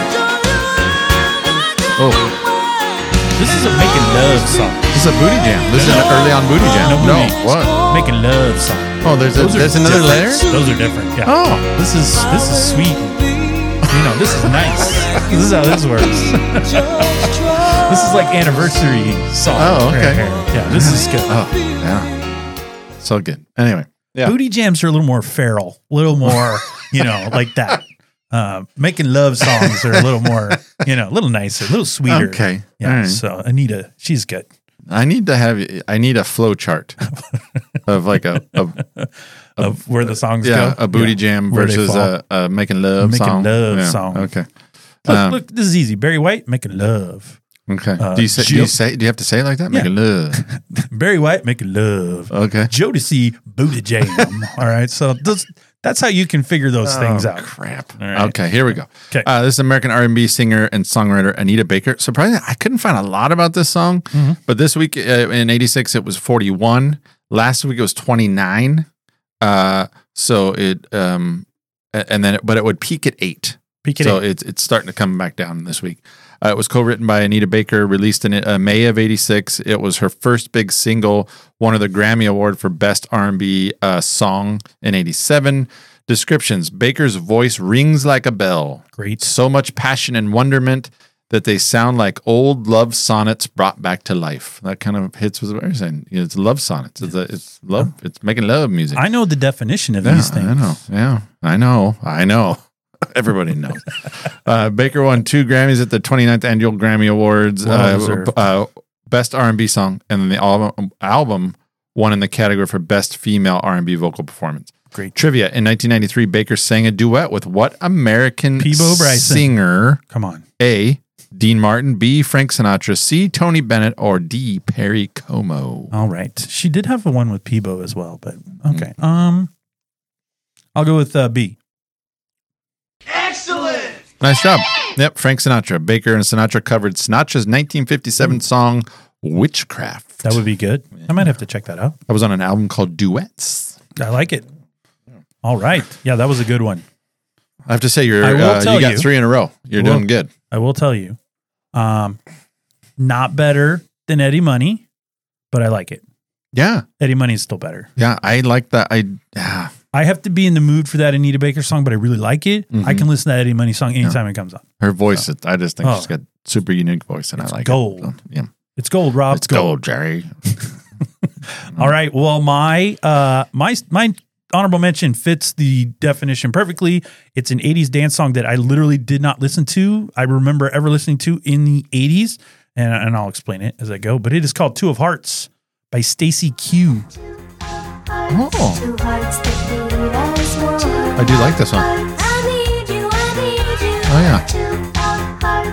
Oh, This is a making love song. this is a booty jam. This is an early on booty jam. No No, booty. what? Making love song. Oh, there's a, Those are there's another layer. different. Those are different. Yeah. Oh, This is this is sweet. You know, this is nice. This is how this works. This is like anniversary song. Oh, right okay. here. Yeah, this is good. oh, yeah. So good. Anyway, yeah. Booty jams are a little more feral, a little more, you know, like that. Uh, making love songs are a little more, you know, a little nicer, a little sweeter. Okay. Yeah. All right. So Anita, she's good. I need to have. I need a flow chart of like a, a Of where the songs yeah go. a booty Yeah. jam Where they versus fall. a, a making love Making song. love Yeah, song. Okay. Look, Um, look, this is easy. Barry White, making love. Okay. uh, do you say? Do Jill- you say? Do you have to say it like that? Yeah. Making love. Barry White, making love. Okay. Jodeci, booty jam. All right. So those, that's how you can figure those things Oh, out. Crap. All right. Okay, here we go. Okay. Uh, this is American R and B singer and songwriter Anita Baker. Surprisingly, I couldn't find a lot about this song, Mm-hmm. but this week uh, in eighty-six it was forty-one. Last week it was twenty-nine. Uh, so it um, a- and then it, but it would peak at eight. Peak at so eight. it's it's starting to come back down this week. Uh, it was co-written by Anita Baker, released in uh, May of eighty-six. It was her first big single, won her the Grammy Award for Best R and B uh, Song in eighty-seven. Descriptions: Baker's voice rings like a bell. Great. So much passion and wonderment that they sound like old love sonnets brought back to life. That kind of hits with what you're saying. You know, it's love sonnets. It's, a, it's love. It's making love music. I know the definition of Yeah, these things. I know. Yeah, I know. I know. Everybody knows. uh, Baker won two Grammys at the twenty-ninth Annual Grammy Awards. Well Uh, deserved. uh, best R and B song, and then the album, album won in the category for Best Female R and B Vocal Performance. Great. Trivia. In nineteen ninety-three, Baker sang a duet with what American Peabo Bryson. singer? Come on. A. Dean Martin. B. Frank Sinatra. C. Tony Bennett. Or D. Perry Como. All right. She did have a one with Peebo as well, but okay. Um, I'll go with uh, B. Nice job. Yep, Frank Sinatra. Baker and Sinatra covered Sinatra's nineteen fifty-seven song Witchcraft. That would be good. I might have to check that out. That was on an album called Duets. I like it. All right. Yeah, that was a good one. I have to say, you're I will uh, tell you got you. three in a row. You're Well- doing good. I will tell you. Um, not better than Eddie Money, but I like it. Yeah, Eddie Money is still better. yeah, I like that. I ah, I have to be in the mood for that Anita Baker song, but I really like it. I can listen to that Eddie Money song anytime it comes on. her voice. it- I just think Oh. she's got super unique voice, and It's I like gold. it. So, yeah, It's gold, Rob. it's gold, Jerry. All right. Well, my uh my my honorable mention fits the definition perfectly. It's an eighties dance song that I literally did not listen to. I remember ever listening to in the eighties, and, and I'll explain it as I go. But it is called Two of Hearts by Stacey Q. Oh, I do like this one. Oh yeah,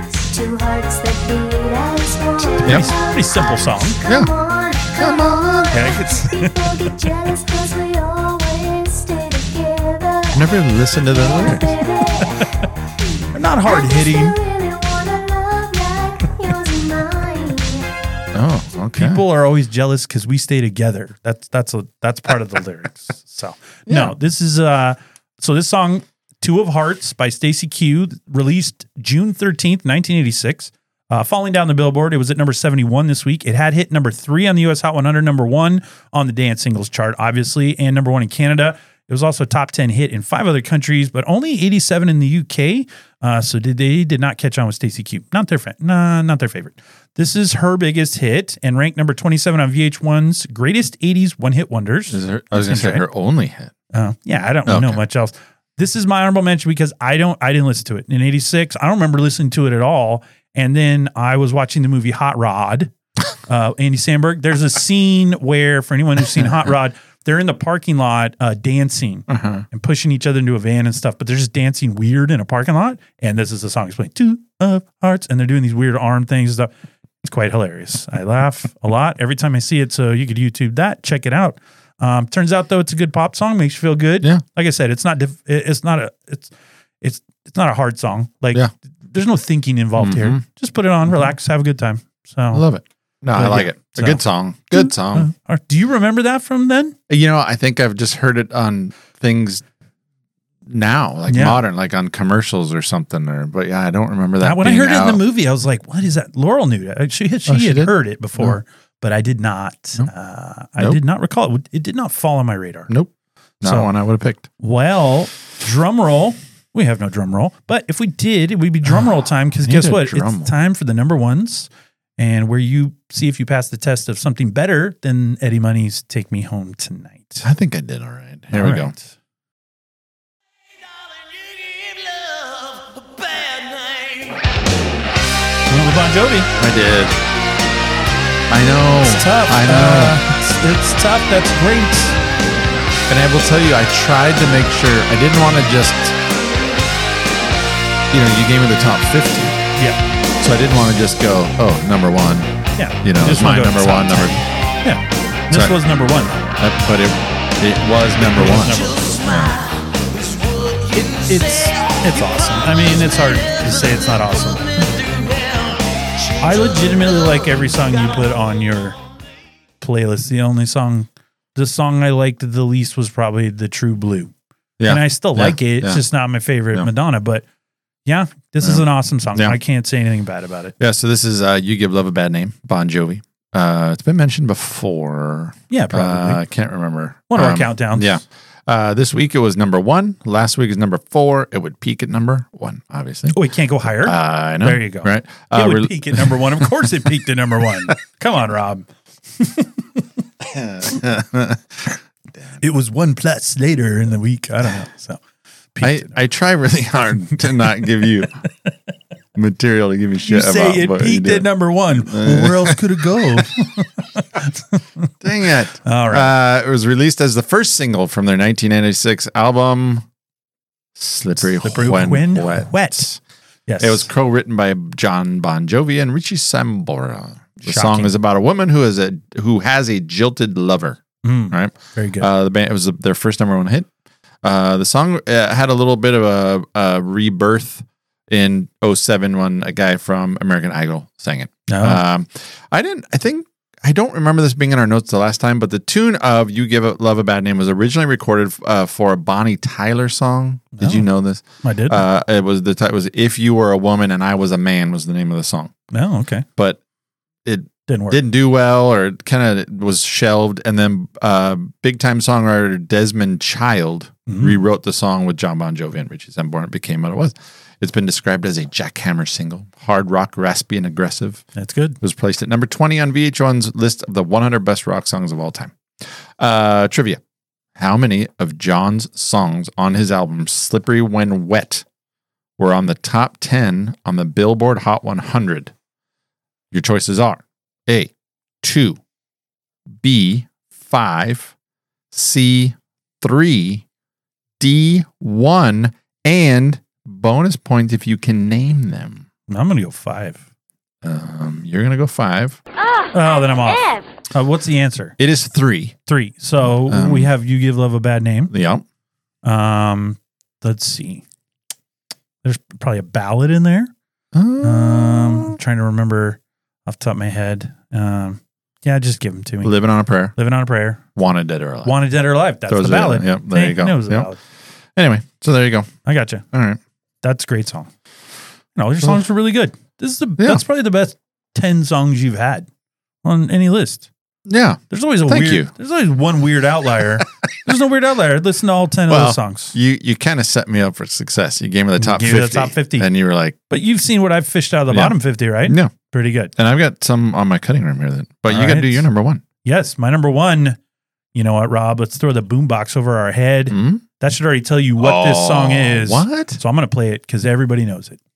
Pretty, pretty simple song. yeah. Come on. Yeah, it's, I've never listened to the lyrics. not hard hitting. Oh, okay. People are always jealous because we stay together. That's that's a that's part of the lyrics. So Yeah. no, this is uh so this song Two of Hearts by Stacey Q, released June thirteenth, nineteen eighty-six. Uh, falling down the Billboard, it was at number seventy-one this week. It had hit number three on the U S Hot one hundred, number one on the dance singles chart, obviously, and number one in Canada. It was also a top ten hit in five other countries, but only eighty-seven in the U K. Uh, so did they did not catch on with Stacey Q. Not their friend, nah, not their favorite. This is her biggest hit and ranked number twenty-seven on V H one's Greatest eighties One Hit Wonders. Is her, I was going to say Right. her only hit. Uh, yeah, I don't Okay. know much else. This is my honorable mention because I don't, I didn't listen to it in eighty-six. I don't remember listening to it at all. And then I was watching the movie Hot Rod, uh, Andy Samberg. There's a scene where, for anyone who's seen Hot Rod, they're in the parking lot uh, dancing Uh-huh. and pushing each other into a van and stuff, but they're just dancing weird in a parking lot. And this is the song explained, Two of Hearts. And they're doing these weird arm things and stuff. It's quite hilarious. I laugh a lot every time I see it. So you could YouTube that, check it out. Um, turns out though, it's a good pop song, makes you feel good. Yeah. Like I said, it's not, diff- it- it's not a, it's, it's, it's not a hard song. Like Yeah. there's no thinking involved here. Mhm. Just put it on, relax, have a good time. So I love it. No, I But like yeah, it. It's a so- good song. Good song. Uh, do you remember that from then? You know, I think I've just heard it on things now, like Yeah. modern, like on commercials or something. Or, but yeah, I don't remember that. when I being heard it in out. the movie, I was like, "What is that?" Laurel knew it. She had, she, Oh, she had did? heard it before, but I did not. Nope. Uh, I Nope. did not recall it. It did not fall on my radar. Nope, not So- one I would have picked. Well, drum roll. We have no drum roll, but if we did, it would be drum roll time because I guess need a what? drum roll. It's time for the number ones, and where you see if you pass the test of something better than Eddie Money's "Take Me Home Tonight." I think I did all right. Here All we go. right. Well, Bon Jovi. I did. I know. It's tough. I know. Uh, it's, it's tough. That's great. And I will tell you, I tried to make sure I didn't want to just, you know, you gave me the top fifty. Yeah. So I didn't want to just go, oh, number one. Yeah. You know, Just it's my wanna go number top one. Number, ten. Yeah. This Sorry. was number one. uh, but it, it was number It was one. number It, it's it's awesome. I mean, it's hard to say it's not awesome. I legitimately like every song you put on your playlist. The only song, the song I liked the least was probably "The True Blue," Yeah. and I still Yeah. like it. It's Yeah. just not my favorite Yeah. Madonna. But yeah, this is Yeah. an awesome song. Yeah. I can't say anything bad about it. Yeah, so this is uh, You Give Love a Bad Name, Bon Jovi. Uh, it's been mentioned before. Yeah, Uh, probably I can't remember. one of our Um, countdowns. Yeah. Uh, this week it was number one. Last week is number four. It would peak at number one, obviously. Oh, it can't go higher. Uh, I know. There you go. Right. It Uh, would we're- peak at number one. Of course, it peaked at number one. Come on, Rob. It was one plus later in the week. I don't know. So, peaked I, at I try really hard to not give you material to give you you shit say about. it what you peaked do. at number one. Well, where else could it go? Dang it. All right. Uh, it was released as the first single from their nineteen ninety-six album, Slippery, Slippery When, When Wet. Wet. Yes. It was co-written by John Bon Jovi and Richie Sambora. The Shocking. song is about a woman who is a who has a jilted lover. Mm, Right? very good. Uh, the band it was their first number one hit. Uh, the song uh, had a little bit of a, a rebirth in oh seven when a guy from American Idol sang it. Oh. Um, I didn't. I think I don't remember this being in our notes the last time, but the tune of "You Give a Love a Bad Name" was originally recorded uh, for a Bonnie Tyler song. Did Oh. you know this? I did. Uh, it was the t- it was "If You Were a Woman and I Was a Man" was the name of the song, oh, okay. but it Didn't work. didn't do well, or it kind of was shelved. And then uh, big time songwriter Desmond Child Mhm. rewrote the song with John Bon Jovi and Richie Sambora. It became what it was. It's been described as a jackhammer single, hard rock, raspy, and aggressive. That's good. It was placed at number twenty on V H one's list of the one hundred best rock songs of all time. Uh, trivia. How many of John's songs on his album Slippery When Wet were on the top ten on the Billboard Hot one hundred? Your choices are A, two, B, five, C, three, D, one, and bonus point if you can name them. I'm going to go five. Um, you're going to go five. Oh, then I'm off. Uh, what's the answer? It is three. Three. So Um, we have You Give Love a Bad Name. Yeah. Um, let's see. There's probably a ballad in there. Um, Um, I'm trying to remember off the top of my head. Um, yeah, just give them to me. Living on a Prayer. Living on a Prayer. Wanted, Dead or Alive. Wanted, Dead or Alive. That's Those the are- ballad. yep, there Hey, you go. I knew it was a Yep. ballad. Anyway, so there you go. I got you. All right. That's a great song. No, your songs are really good. This is the Yeah. that's probably the best ten songs you've had on any list. Yeah. There's always a Thank weird. you. There's always one weird outlier. There's no weird outlier. Listen to all ten of Well, those songs. You you kind of set me up for success. You gave me the top Gave you fifty. the top fifty. And you were like, But you've seen what I've fished out of the Yeah. bottom fifty, right? no. Pretty good. And I've got some on my cutting room here. That, but All you got to right. do your number one. Yes, my number one. You know what, Rob? Let's throw the boombox over our head. Hmm? That should already tell you what this song Oh, is. What? So I'm going to play it because everybody knows it.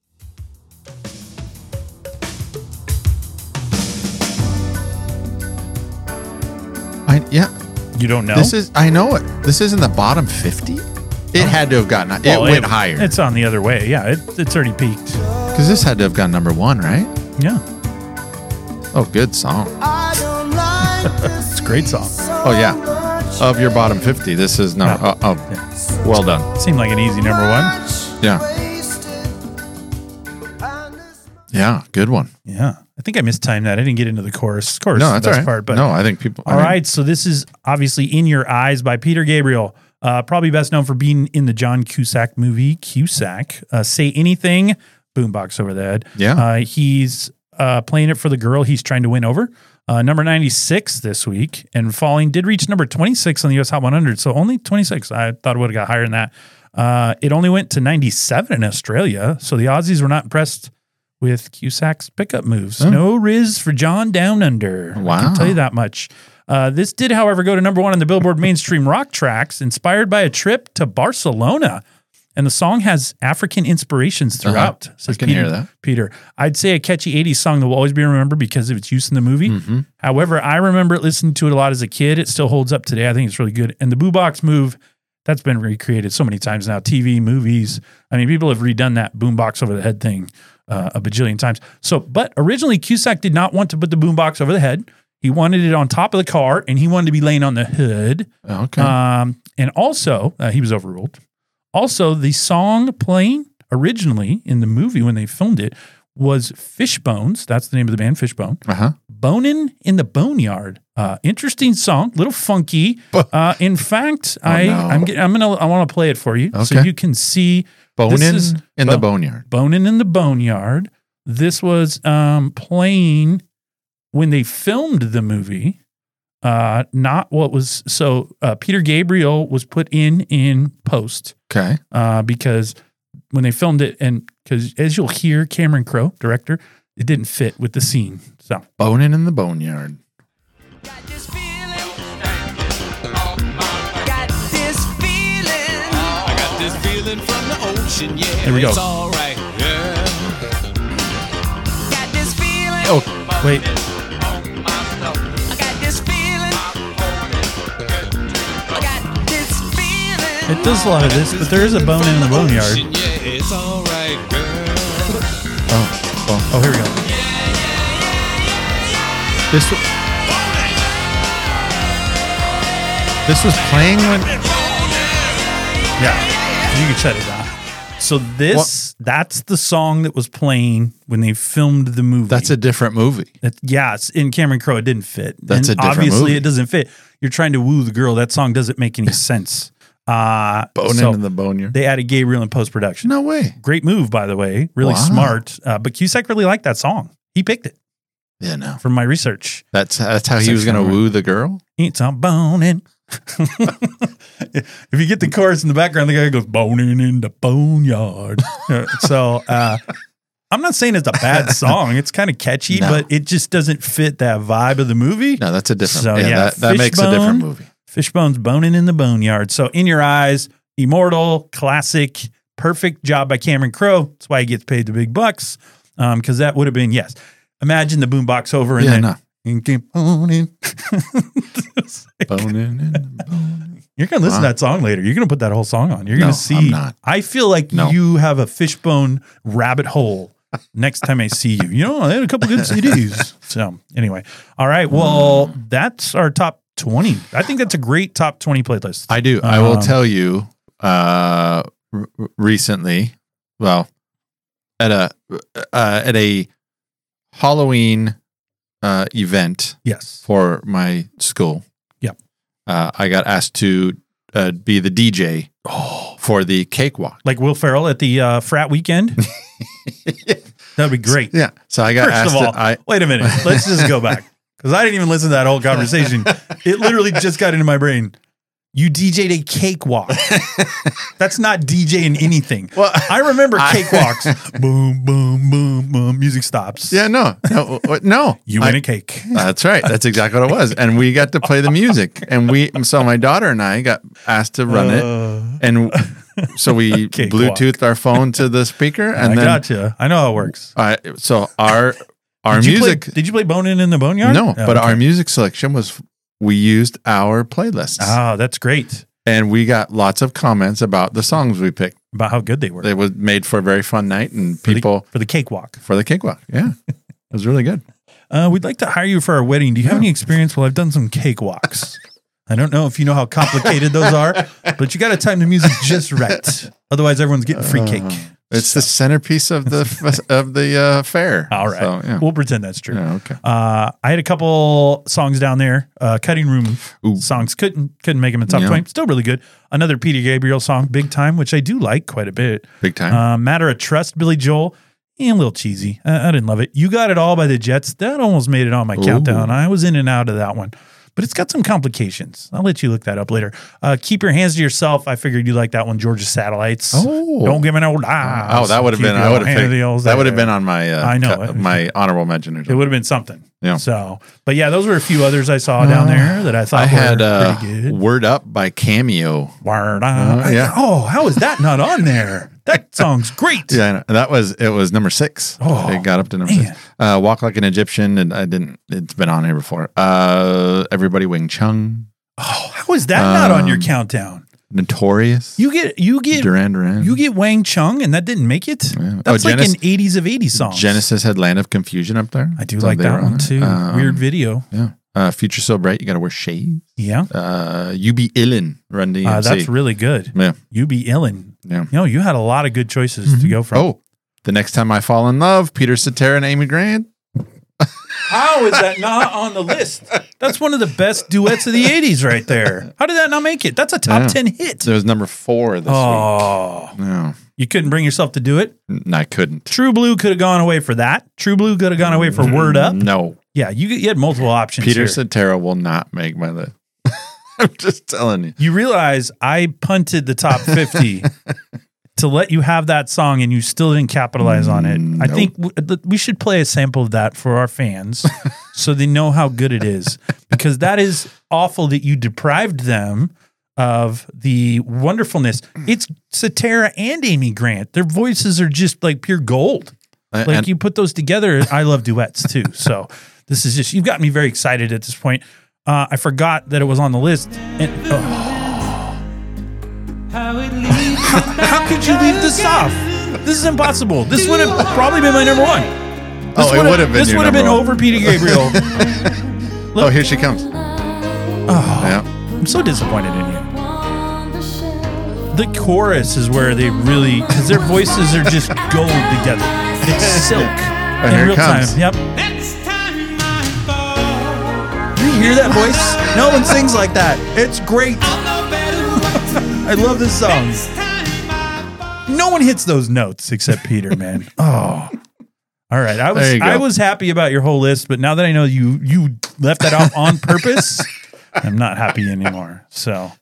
I, yeah. You don't know? This is, I know it. This is in the bottom fifty. It had to have gotten, it Well, went higher. It's on the other way. Yeah, it, it's already peaked. Because this had to have gone number one, right? Yeah, Oh, good song. it's a great song. Oh, yeah. Of your bottom fifty, this is no. Yeah. Oh, oh, well done. Seemed like an easy number one. Yeah. Yeah, good one. Yeah, I think I mistimed that. I didn't get into the chorus. Chorus No, is that's the all best right. part. But no, I think people. I all think- right, so this is obviously "In Your Eyes" by Peter Gabriel. Uh, probably best known for being in the John Cusack movie Cusack. Uh, Say Anything, boombox over the head. Yeah. Uh, he's uh, playing it for the girl he's trying to win over. Uh, number ninety-six this week, and falling did reach number twenty-six on the U S Hot one hundred. So only twenty-six. I thought it would have got higher than that. Uh, it only went to ninety-seven in Australia. So the Aussies were not impressed with Cusack's pickup moves. Oh. No Riz for John Down Under. I Wow. can tell you that much. Uh, this did, however, go to number one on the Billboard Mainstream Rock Tracks, inspired by a trip to Barcelona. And the song has African inspirations throughout. Uh-huh. Says I can Peter, hear that. Peter, I'd say a catchy eighties song that will always be remembered because of its use in the movie. Mm-hmm. However, I remember listening to it a lot as a kid. It still holds up today. I think it's really good. And the boombox move, that's been recreated so many times now. T V, movies. I mean, people have redone that boombox over the head thing uh, a bajillion times. So, but originally Cusack did not want to put the boombox over the head. He wanted it on top of the car, and he wanted to be laying on the hood. Okay. Um, and also, uh, he was overruled. Also, the song playing originally in the movie when they filmed it was Fishbones. That's the name of the band, Fishbone. uh huh. Bonin' in the Boneyard. Uh, interesting song, little funky. Uh, in fact, I no. I'm get, I'm gonna I want to play it for you so Okay. you can see Bonin This is in the Bo- boneyard. Bonin' in the Boneyard. This was um, playing when they filmed the movie. Uh, not what was so. Uh, Peter Gabriel was put in in post Okay. uh, because when they filmed it, and because as you'll hear, Cameron Crowe, director, it didn't fit with the scene. So Bonin in the boneyard. Got this feeling. Got this feeling. I got this feeling from the ocean. Yeah, There we go. It's all right. Yeah. Got this feeling. Oh, wait, It does a lot of this, but there is a bone in the boneyard. Yeah, it's all right, girl. Oh, well, Oh, here we go. this this was playing when. Yeah, you can shut it down. So this, that's the song that was playing when they filmed the movie. That's a different movie. That, yeah, it's in Cameron Crowe. It didn't fit. That's and a different obviously movie. it doesn't fit. You're trying to woo the girl. That song doesn't make any sense. Uh, Bone so into the boneyard. they added Gabriel in post production. No way. Great move, by the way. Really Wow. smart. Uh, but Cusack really liked that song. He picked it Yeah, no. from my research. That's that's how he Sex was going to genre. woo the girl. It's a boning. If you get the chorus in the background, the guy goes boning in the boneyard. Uh, so uh, I'm not saying it's a bad song. It's kind of catchy, No. but it just doesn't fit that vibe of the movie. No, that's a different. So, yeah, yeah, that, that makes a different Fishbone. movie. Fishbone's boning in the boneyard. So In Your Eyes, immortal, classic, perfect job by Cameron Crowe. That's why he gets paid the big bucks. Um, because that would have been, yes. Imagine the boombox over and Yeah, then no. and keep boning. Bone in the bone. You're gonna listen Wow. to that song later. You're gonna put that whole song on. You're No, gonna see. I'm not. I feel like No. you have a fishbone rabbit hole next time I see you. You know, I had a couple good C Ds. So anyway, all right. Well, that's our top twenty. I think that's a great top twenty playlist. I do. I will Um, tell you. Uh, r- recently, well, at a uh, at a Halloween uh, event yes. for my school. Yep. Uh, I got asked to uh, be the D J for the cakewalk. Like Will Ferrell at the uh, frat weekend. That'd be great. Yeah. So I got First asked. of all, to, I wait a minute. Let's just go back because I didn't even listen to that whole conversation. It literally just got into my brain. You D J'd a cakewalk. That's not DJing anything. Well, I remember I- cakewalks. Boom, boom, boom, boom. Music stops. yeah no no uh, no. You I- win a cake. That's right. That's exactly what it was. And we got to play the music. And we so my daughter and I got asked to run it. Uh, And so we Cakewalk. Bluetoothed our phone to the speaker, and I then gotcha. I know how it works. I so our our did you music. Play, did you play Bonin in the Boneyard? No, Oh, but okay. our music selection was we used our playlists, Oh, that's great. and we got lots of comments about the songs we picked. About how good they were. It was made for a very fun night, and For the- people for the cakewalk. for the cakewalk. Yeah, it was really good. Uh, we'd like to hire you for our wedding. Do you have any experience? Well, I've done some cakewalks. I don't know if you know how complicated those are, but you got to time the music just right. Otherwise, everyone's getting free cake. It's the centerpiece of the f- of the uh, fair. All right. So, yeah. We'll pretend that's true. Yeah, okay. Uh, I had a couple songs down there. Uh, Cutting Room Ooh. songs couldn't couldn't make them in top Yeah. twenty. Still really good. Another Peter Gabriel song, Big Time, which I do like quite a bit. Big time. Uh, Matter of Trust, Billy Joel. Eh, a little cheesy. I, I didn't love it. You Got It All by the Jets. That almost made it on my Ooh. countdown. I was in and out of that one. But it's got some complications. I'll let you look that up later. Uh, Keep Your Hands to Yourself. I figured you like that one. Georgia Satellites. Oh. Don't give me no lies. Oh, that would have Keep been. your I would have hand picked, to yours that would have there. been on my. Uh, I know. cu- my honorable mention. Or It something. would have been something. Yeah. So, but yeah, those were a few others I saw down there that I thought I had were uh, pretty good. "Word Up" by Cameo. Word Uh, up. yeah. Oh, how is that not on there? That song's great. Yeah, I know. And that was it. Was number six. Oh, it got up to number man. six. Uh, "Walk Like an Egyptian," and I didn't. It's been on here before. Uh, "Everybody Wing Chun," Oh, how is that not on your Um, countdown? "Notorious." You get you get Duran Duran. you get Wang Chung, and that didn't make it. Yeah. That's Oh, like Genes- an eighties of eighties song. Genesis had "Land of Confusion" up there. I do So like they that were on one there. too. Um, Weird video. Yeah. Uh, "Future So Bright," you got to wear shades. Yeah, Uh, "You Be Illin," Run D M C. uh, that's really good. Yeah. You Be Illin. Yeah. You know, you had a lot of good choices to go from. Oh, "The Next Time I Fall in Love," Peter Cetera and Amy Grant. How is that not on the list? That's one of the best duets of the eighties right there. How did that not make it? That's a top Yeah. ten hit. It was number four this Oh, week. No, you couldn't bring yourself to do it? N- I couldn't. True Blue could have gone away for that. True Blue could have gone away for Word Up. No. Yeah, you, you had multiple options Peter here. Cetera will not make my list. I'm just telling you. You realize I punted the top fifty to let you have that song and you still didn't capitalize on it. I Nope. think w- th- we should play a sample of that for our fans so they know how good it is, because that is awful that you deprived them of the wonderfulness. It's Cetera and Amy Grant. Their voices are just like pure gold. Uh, Like and- you put those together. I love duets too. So this is just, you've got me very excited at this point. Uh, I forgot that it was on the list. And, oh. How could you leave this off? This is impossible. This would have probably been my number one. This Oh, it would have been This your would have been number one. over Peter Gabriel. Oh, here she comes. Oh, Yeah. I'm so disappointed in you. The chorus is where they really, because their voices are just gold together. It's silk in here it real comes. time. Yep. Next time I fall, You hear that voice? No one sings like that. It's great. no better way. I love this song. Next time I fall. No one hits those notes except Peter, man. Oh. All right. I was There you go. I was happy about your whole list, but now that I know you you left that off on purpose, I'm not happy anymore. So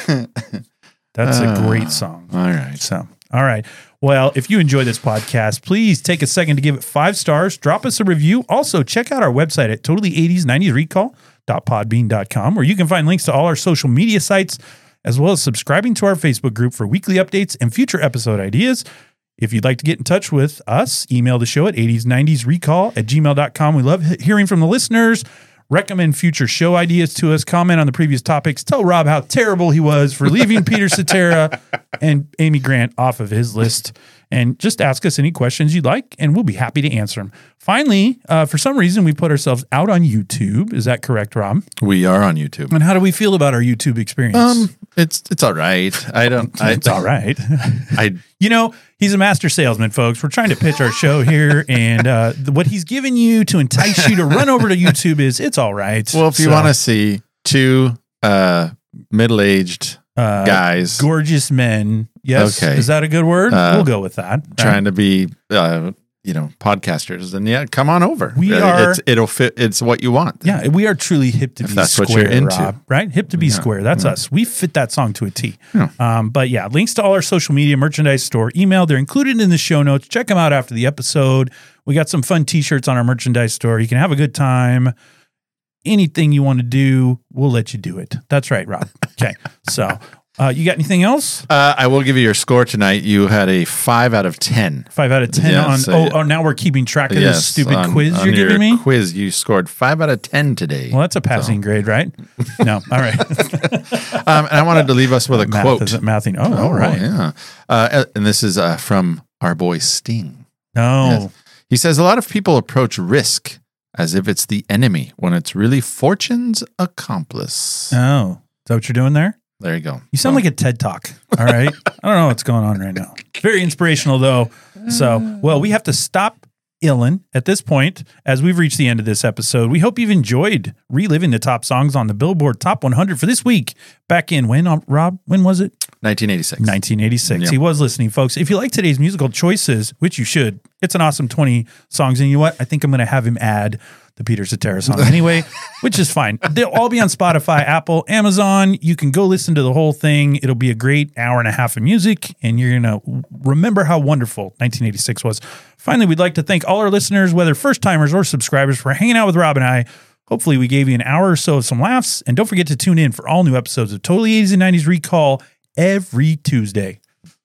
that's a great song. All right. So, all right. Well, if you enjoy this podcast, please take a second to give it five stars. Drop us a review. Also, check out our website at totally eighties nineties recall dot podbean dot com, where you can find links to all our social media sites, as well as subscribing to our Facebook group for weekly updates and future episode ideas. If you'd like to get in touch with us, email the show at eighties nineties recall at gmail dot com. We love he- hearing from the listeners. Recommend future show ideas to us. Comment on the previous topics. Tell Rob how terrible he was for leaving Peter Cetera and Amy Grant off of his list. And just ask us any questions you'd like, and we'll be happy to answer them. Finally, uh, for some reason, we put ourselves out on YouTube. Is that correct, Rob? We are on YouTube. And how do we feel about our YouTube experience? Um, it's it's all right. I don't. I, it's all right. I You know, he's a master salesman, folks. We're trying to pitch our show here, and uh, the, what he's given you to entice you to run over to YouTube is it's all right. well, if you So, want to see two uh, middle-aged uh, guys gorgeous men, yes, Okay. is that a good word? Uh, we'll go with that. trying to be, uh, you know, podcasters, then yeah, come on over. We Uh, are- It's, it'll fit. It's what you want. Yeah, we are truly hip to If be that's square, what you're into. Rob, right? Hip to be Yeah, square. That's us. We fit that song to a T. Yeah. Um, but yeah, links to all our social media, merchandise store, email, they're included in the show notes. Check them out after the episode. We got some fun t-shirts on our merchandise store. You can have a good time. Anything you want to do, we'll let you do it. That's right, Rob. Okay. So uh, you got anything else? Uh, I will give you your score tonight. You had a five out of ten. Five out of ten Yes, on. uh, Oh, oh, now we're keeping track of Yes, this stupid on- quiz on you're your giving me. Quiz. You scored five out of ten today. Well, that's a passing grade, right? No. All right. Um, and I wanted to leave us with a Math quote. isn't mathing. Oh, all right. Yeah. Uh, and this is uh, from our boy Sting. No. Yes. He says, a lot of people approach risk as if it's the enemy when it's really fortune's accomplice. Oh, is that what you're doing there? There you go. You sound like a TED Talk. All right. I don't know what's going on right now. Very inspirational, though. So, well, we have to stop illin at this point as we've reached the end of this episode. We hope you've enjoyed reliving the top songs on the Billboard Top one hundred for this week. Back in when, uh, Rob? When was it? nineteen eighty-six. nineteen eighty-six. Yeah. He was listening, folks. If you like today's musical choices, which you should, it's an awesome twenty songs. And you know what? I think I'm going to have him add the Peter Cetera song anyway, which is fine. They'll all be on Spotify, Apple, Amazon. You can go listen to the whole thing. It'll be a great hour and a half of music, and you're going to remember how wonderful nineteen eighty-six was. Finally, we'd like to thank all our listeners, whether first-timers or subscribers, for hanging out with Rob and I. Hopefully, we gave you an hour or so of some laughs. And don't forget to tune in for all new episodes of Totally eighties and nineties Recall every Tuesday.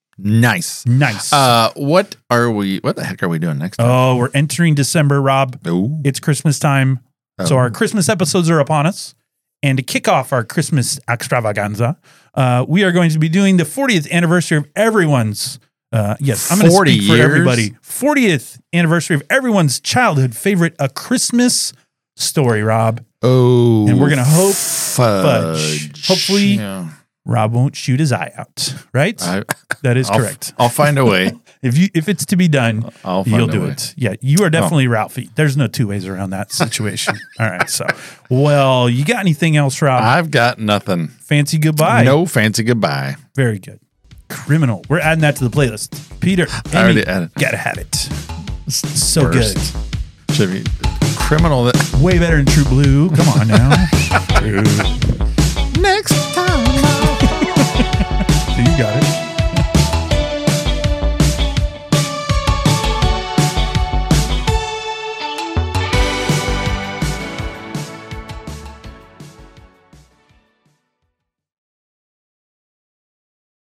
Nice. Nice. Uh, what are we, what the heck are we doing next time? oh, we're entering December, Rob. Ooh. It's Christmas time. So Oh. our Christmas episodes are upon us. And to kick off our Christmas extravaganza, uh, we are going to be doing the fortieth anniversary of everyone's, uh, yes, I'm going to forty speak for years? everybody. fortieth anniversary of everyone's childhood favorite, A Christmas Story, Rob. Oh. And we're going to hope fudge. fudge. Hopefully- Yeah. Rob won't shoot his eye out, right? I, that is I'll, correct. I'll find a way. If you if it's to be done, I'll find you'll a do way. it. Yeah, you are definitely Ralphie. There's no two ways around that situation. All right, so well, you got anything else, Rob? I've got nothing. Fancy goodbye. No fancy goodbye. Very good. Criminal. We're adding that to the playlist. Peter, I already Amy, added. gotta have it. So Worst. Should be criminal. That good. Way better than True Blue. Come on now. True